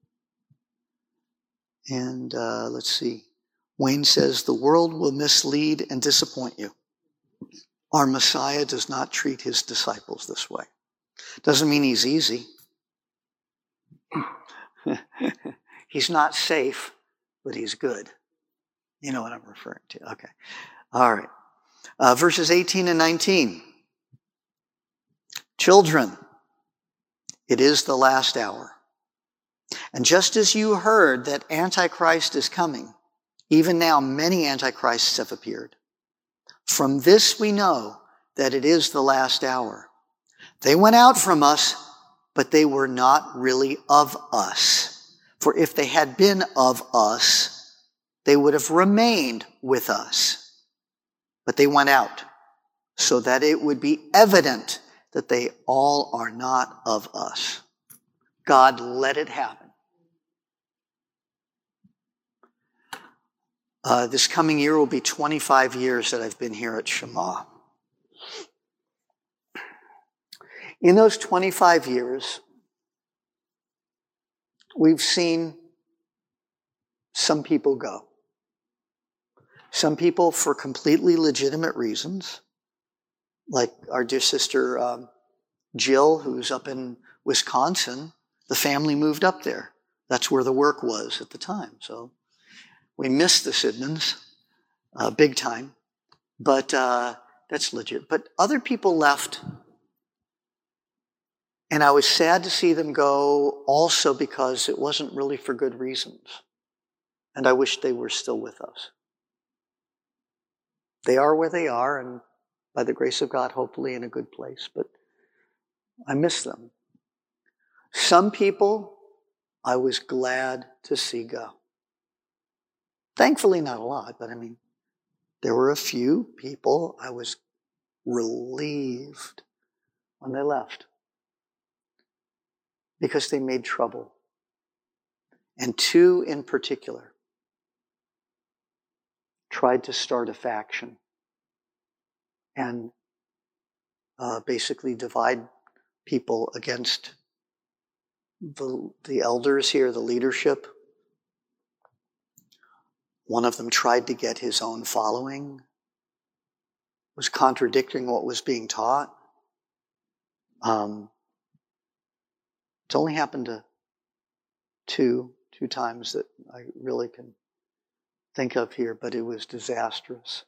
and let's see. Wayne says, the world will mislead and disappoint you. Our Messiah does not treat his disciples this way. Doesn't mean he's easy. He's not safe, but he's good. You know what I'm referring to. Okay. All right. Verses 18 and 19. Children, it is the last hour. And just as you heard that Antichrist is coming, even now many Antichrists have appeared. From this we know that it is the last hour. They went out from us, but they were not really of us. For if they had been of us, they would have remained with us. But they went out, so that it would be evident that they all are not of us. God let it happen. This coming year will be 25 years that I've been here at Shema. In those 25 years, we've seen some people go. Some people for completely legitimate reasons, like our dear sister Jill, who's up in Wisconsin. The family moved up there. That's where the work was at the time. So we missed the Sidmans big time, but that's legit. But other people left, and I was sad to see them go also because it wasn't really for good reasons. And I wish they were still with us. They are where they are, and by the grace of God, hopefully in a good place, but I miss them. Some people I was glad to see go. Thankfully, not a lot, but I mean, there were a few people I was relieved when they left because they made trouble. And two in particular tried to start a faction and basically divide people against the elders here, the leadership. One of them tried to get his own following, was contradicting what was being taught. It's only happened to two times that I really can think of here, but it was disastrous.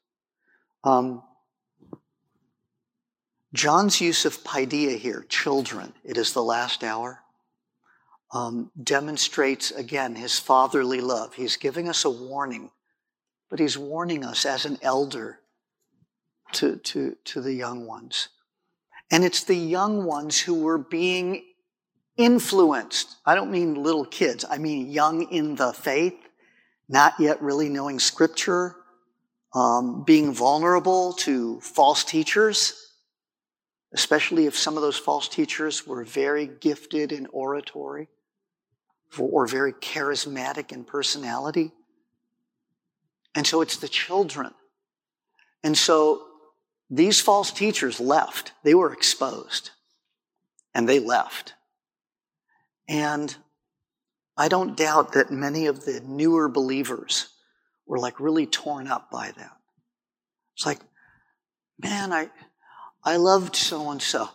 John's use of paideia here, children, it is the last hour. demonstrates, again, his fatherly love. He's giving us a warning, but he's warning us as an elder to the young ones. And it's the young ones who were being influenced. I don't mean little kids. I mean young in the faith, not yet really knowing Scripture, being vulnerable to false teachers, especially if some of those false teachers were very gifted in oratory or very charismatic in personality. And so it's the children. And so these false teachers left. They were exposed. And they left. And I don't doubt that many of the newer believers were like really torn up by that. It's like, man, I loved so-and-so.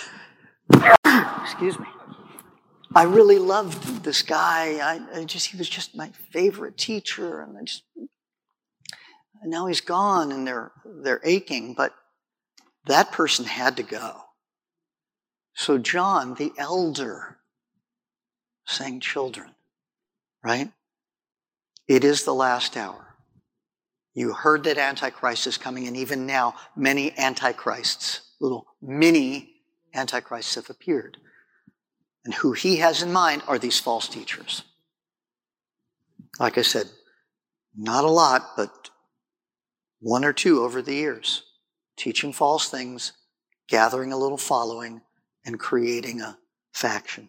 Excuse me. I really loved this guy. He was just my favorite teacher. And now he's gone and they're aching, but that person had to go. So John, the elder, saying, children, right? It is the last hour. You heard that Antichrist is coming, and even now, many antichrists, little mini antichrists have appeared. And who he has in mind are these false teachers. Like I said, not a lot, but one or two over the years, teaching false things, gathering a little following, and creating a faction.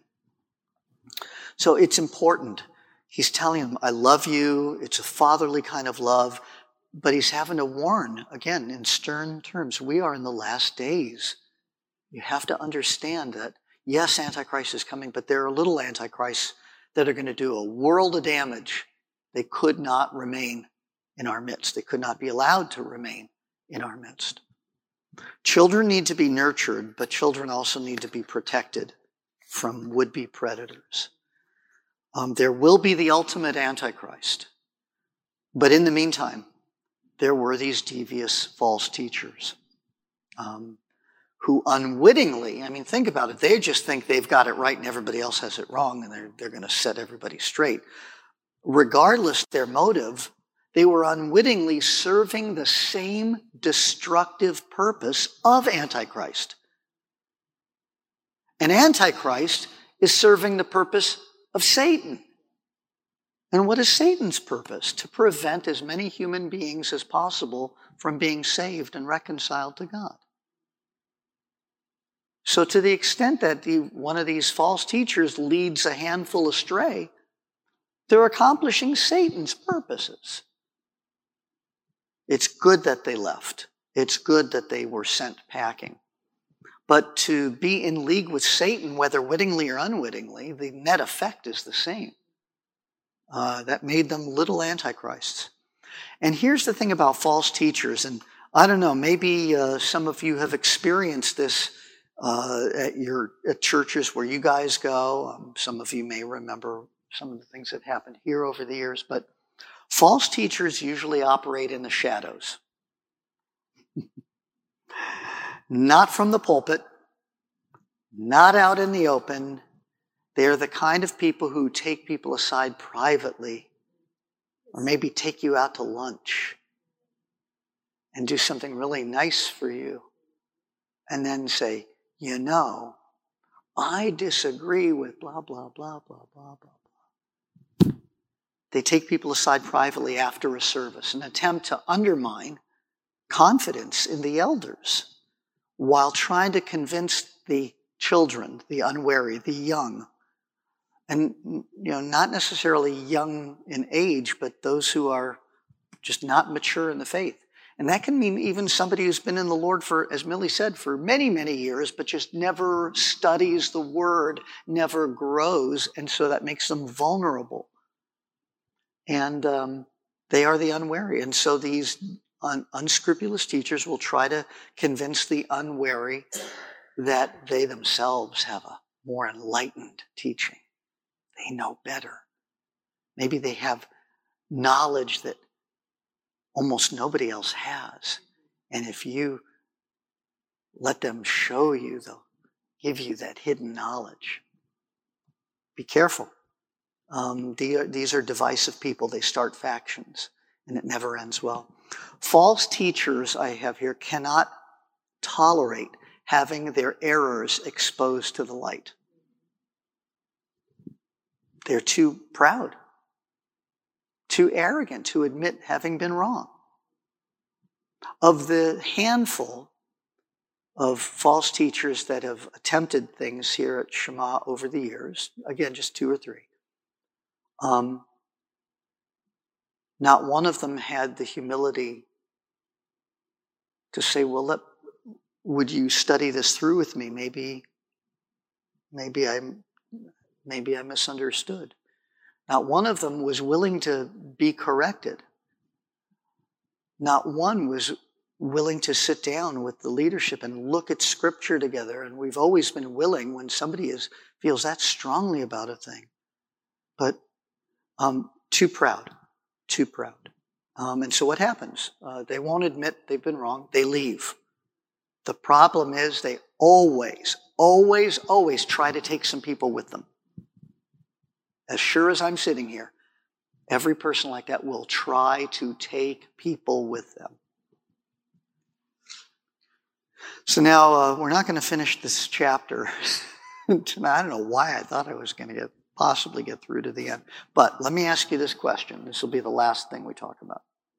So it's important. He's telling them, I love you. It's a fatherly kind of love. But he's having to warn, again, in stern terms, we are in the last days. You have to understand that, yes, Antichrist is coming, but there are little Antichrists that are going to do a world of damage. They could not remain in our midst. They could not be allowed to remain in our midst. Children need to be nurtured, but children also need to be protected from would-be predators. There will be the ultimate Antichrist. But in the meantime, there were these devious false teachers who unwittingly, I mean, think about it, they just think they've got it right and everybody else has it wrong, and they're going to set everybody straight. Regardless their motive, they were unwittingly serving the same destructive purpose of Antichrist. And Antichrist is serving the purpose of Satan. And what is Satan's purpose? To prevent as many human beings as possible from being saved and reconciled to God. So to the extent that one of these false teachers leads a handful astray, they're accomplishing Satan's purposes. It's good that they left. It's good that they were sent packing. But to be in league with Satan, whether wittingly or unwittingly, the net effect is the same. That made them little antichrists. And here's the thing about false teachers, and I don't know, maybe some of you have experienced this at churches where you guys go. Some of you may remember some of the things that happened here over the years, but false teachers usually operate in the shadows. Not from the pulpit, not out in the open. They're the kind of people who take people aside privately, or maybe take you out to lunch and do something really nice for you, and then say, you know, I disagree with blah, blah, blah, blah, blah, blah. They take people aside privately after a service, an attempt to undermine confidence in the elders while trying to convince the children, the unwary, the young, and not necessarily young in age, but those who are just not mature in the faith. And that can mean even somebody who's been in the Lord for, as Millie said, for many, many years, but just never studies the Word, never grows, and so that makes them vulnerable. And they are the unwary. And so these unscrupulous teachers will try to convince the unwary that they themselves have a more enlightened teaching. They know better. Maybe they have knowledge that almost nobody else has. And if you let them show you, they'll give you that hidden knowledge. Be careful. These are divisive people. They start factions, and it never ends well. False teachers, I have here, cannot tolerate having their errors exposed to the light. They're too proud, too arrogant to admit having been wrong. Of the handful of false teachers that have attempted things here at Shema over the years, again, just 2 or 3, not one of them had the humility to say, well, would you study this through with me? Maybe I misunderstood. Not one of them was willing to be corrected. Not one was willing to sit down with the leadership and look at Scripture together. And we've always been willing when somebody feels that strongly about a thing. But too proud. And so what happens? They won't admit they've been wrong. They leave. The problem is they always try to take some people with them. As sure as I'm sitting here, every person like that will try to take people with them. So now we're not going to finish this chapter tonight. I don't know why I thought I was going to possibly get through to the end. But let me ask you this question. This will be the last thing we talk about.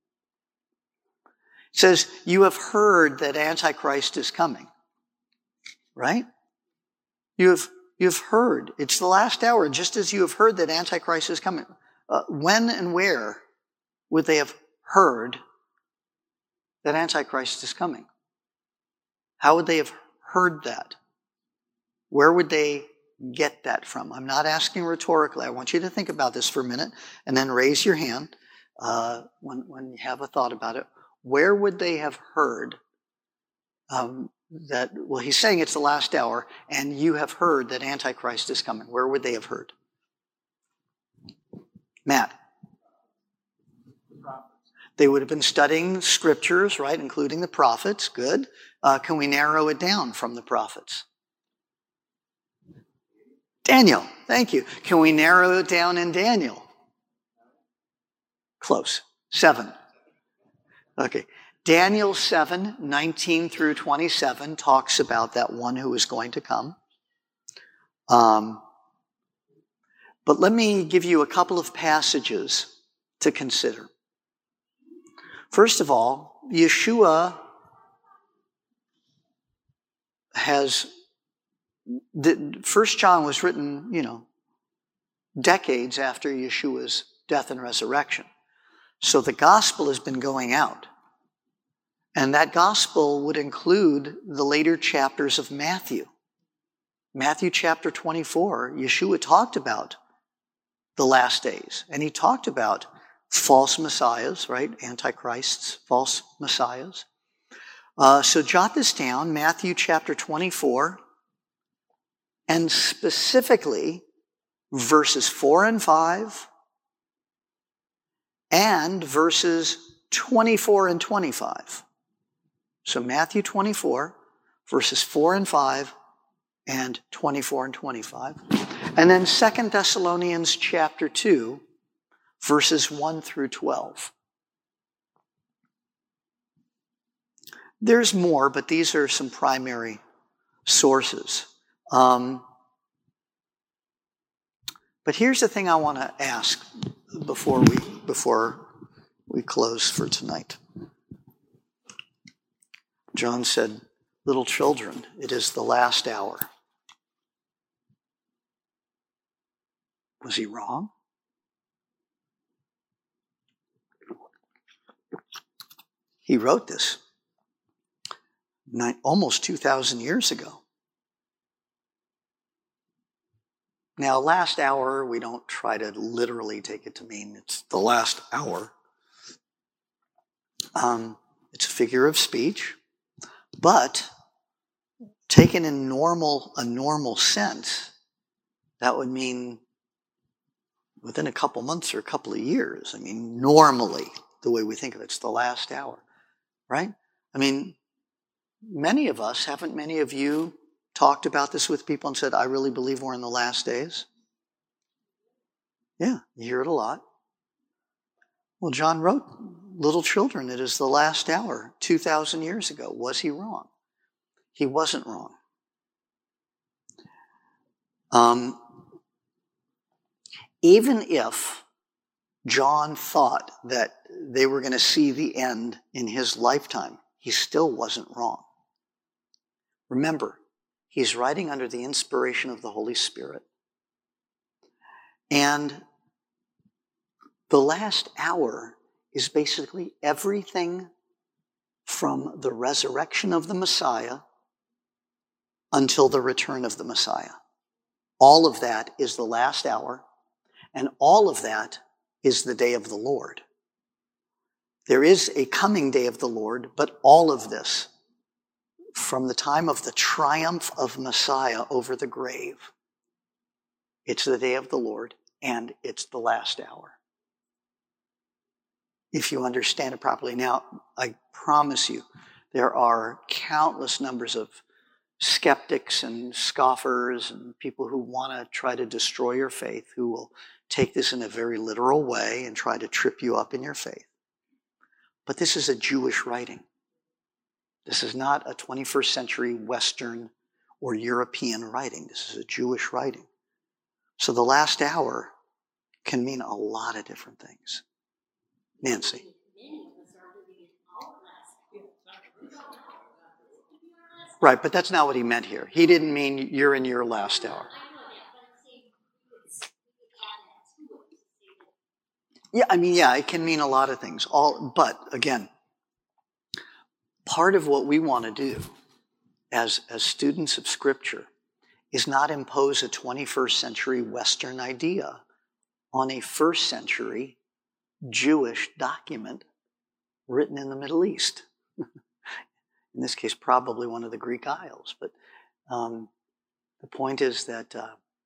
It says, you have heard that Antichrist is coming. Right? You have heard. It's the last hour. Just as you have heard that Antichrist is coming. When and where would they have heard that Antichrist is coming? How would they have heard that? Where would they get that from? I'm not asking rhetorically. I want you to think about this for a minute and then raise your hand when you have a thought about it. Where would they have heard that? Well, he's saying it's the last hour, and you have heard that Antichrist is coming. Where would they have heard? Matt? They would have been studying scriptures, right, including the prophets. Good. Can we narrow it down from the prophets? Daniel. Thank you. Can we narrow it down in Daniel? Close. 7. Okay. Daniel 7:19 through 27 talks about that one who is going to come. But let me give you a couple of passages to consider. First of all, Yeshua First John was written, decades after Yeshua's death and resurrection. So the gospel has been going out. And that gospel would include the later chapters of Matthew. Matthew chapter 24, Yeshua talked about the last days. And he talked about false messiahs, right? Antichrists, false messiahs. So jot this down, Matthew chapter 24, and specifically verses 4 and 5, and verses 24 and 25. So Matthew 24, verses 4 and 5, and 24 and 25. And then 2 Thessalonians chapter 2, verses 1 through 12. There's more, but these are some primary sources. But here's the thing I want to ask before we close for tonight. John said, "Little children, it is the last hour." Was he wrong? He wrote this almost 2,000 years ago. Now, last hour, we don't try to literally take it to mean it's the last hour. It's a figure of speech, but taken in a normal sense, that would mean within a couple months or a couple of years. I mean, normally, the way we think of it, it's the last hour, right? I mean, many of you talked about this with people and said, I really believe we're in the last days? Yeah, you hear it a lot. Well, John wrote, little children, it is the last hour, 2,000 years ago. Was he wrong? He wasn't wrong. Even if John thought that they were going to see the end in his lifetime, he still wasn't wrong. Remember, he's writing under the inspiration of the Holy Spirit. And the last hour is basically everything from the resurrection of the Messiah until the return of the Messiah. All of that is the last hour, and all of that is the day of the Lord. There is a coming day of the Lord, but all of this, from the time of the triumph of Messiah over the grave, it's the day of the Lord, and it's the last hour. If you understand it properly. Now, I promise you, there are countless numbers of skeptics and scoffers and people who want to try to destroy your faith, who will take this in a very literal way and try to trip you up in your faith. But this is a Jewish writing. This is not a 21st century Western or European writing. This is a Jewish writing. So the last hour can mean a lot of different things. Nancy. Right, but that's not what he meant here. He didn't mean you're in your last hour. Yeah, it can mean a lot of things. But again, part of what we want to do as students of Scripture is not impose a 21st century Western idea on a first century Jewish document written in the Middle East. In this case, probably one of the Greek Isles. But the point is that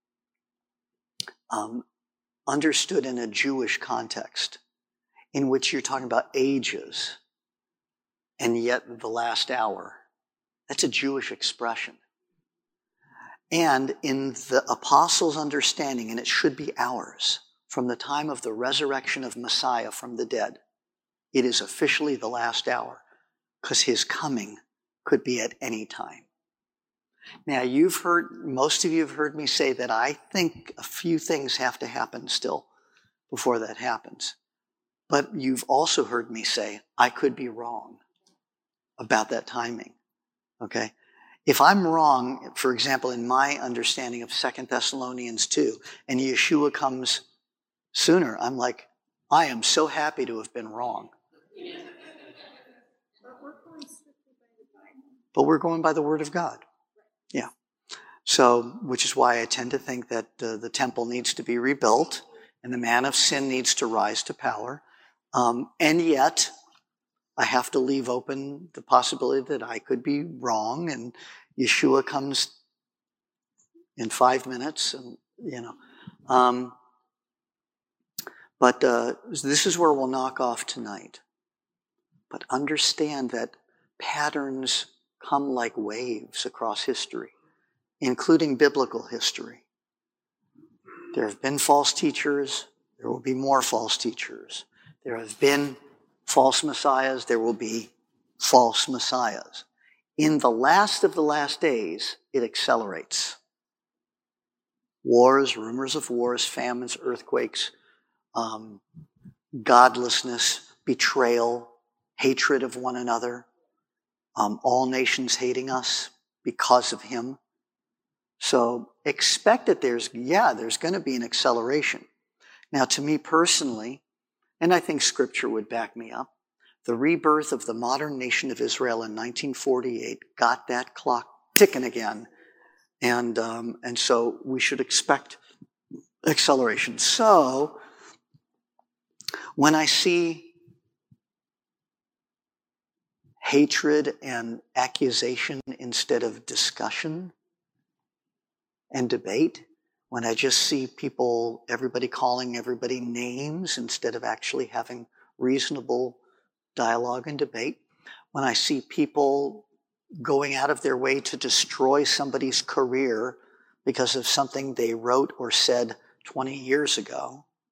understood in a Jewish context, in which you're talking about ages, and yet the last hour, that's a Jewish expression. And in the apostles' understanding, and it should be ours, from the time of the resurrection of Messiah from the dead, it is officially the last hour, because his coming could be at any time. Now, most of you have heard me say that I think a few things have to happen still before that happens. But you've also heard me say I could be wrong about that timing. Okay? If I'm wrong, for example, in my understanding of 2 Thessalonians 2, and Yeshua comes sooner, I'm like, I am so happy to have been wrong. But we're going by the Word of God. Yeah. So, which is why I tend to think that the temple needs to be rebuilt and the man of sin needs to rise to power. And yet, I have to leave open the possibility that I could be wrong and Yeshua comes in 5 minutes, and But this is where we'll knock off tonight. But understand that patterns come like waves across history, including biblical history. There have been false teachers. There will be more false teachers. There have been false messiahs. There will be false messiahs. In the last of the last days, it accelerates. Wars, rumors of wars, famines, earthquakes, godlessness, betrayal, hatred of one another, all nations hating us because of him. So expect that there's going to be an acceleration. Now, to me personally, and I think Scripture would back me up, the rebirth of the modern nation of Israel in 1948 got that clock ticking again. And so we should expect acceleration. So when I see hatred and accusation instead of discussion and debate, when I just see everybody calling everybody names instead of actually having reasonable dialogue and debate, when I see people going out of their way to destroy somebody's career because of something they wrote or said 20 years ago,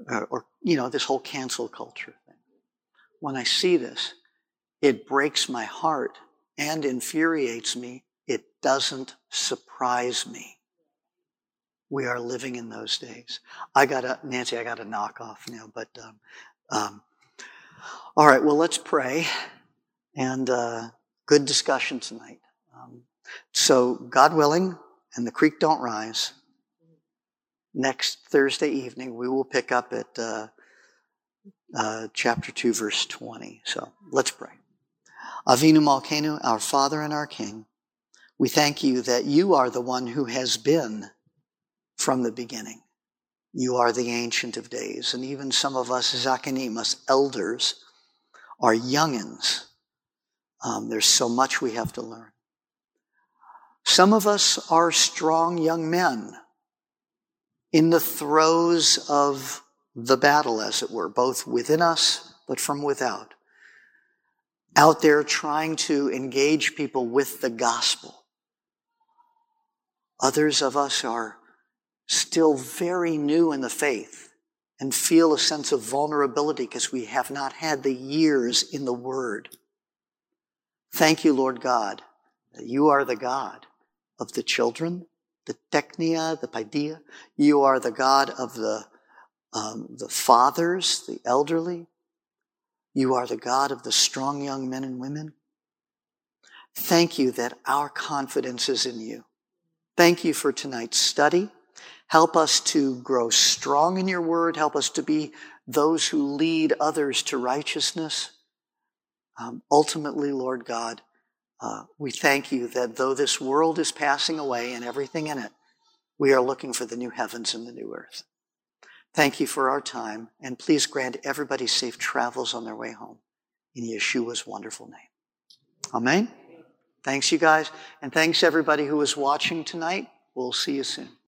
or this whole cancel culture thing. When I see this, it breaks my heart and infuriates me. It doesn't surprise me. We are living in those days. Nancy, I got to knock off now, but all right, well, let's pray. And good discussion tonight. So God willing, and the creek don't rise, next Thursday evening we will pick up at chapter 2, verse 20. So let's pray. Avinu Malkeinu, our Father and our King, we thank you that you are the one who has been from the beginning. You are the Ancient of Days. And even some of us Zakenim, us elders, are youngins. There's so much we have to learn. Some of us are strong young men in the throes of the battle, as it were, both within us but from without. Out there trying to engage people with the gospel. Others of us are still very new in the faith and feel a sense of vulnerability because we have not had the years in the Word. Thank you, Lord God, that you are the God of the children, the teknia, the paideia. You are the God of the fathers, the elderly. You are the God of the strong young men and women. Thank you that our confidence is in you. Thank you for tonight's study. Help us to grow strong in your word. Help us to be those who lead others to righteousness. Ultimately, Lord God, we thank you that though this world is passing away and everything in it, we are looking for the new heavens and the new earth. Thank you for our time, and please grant everybody safe travels on their way home. In Yeshua's wonderful name. Amen. Thanks, you guys, and thanks everybody who was watching tonight. We'll see you soon.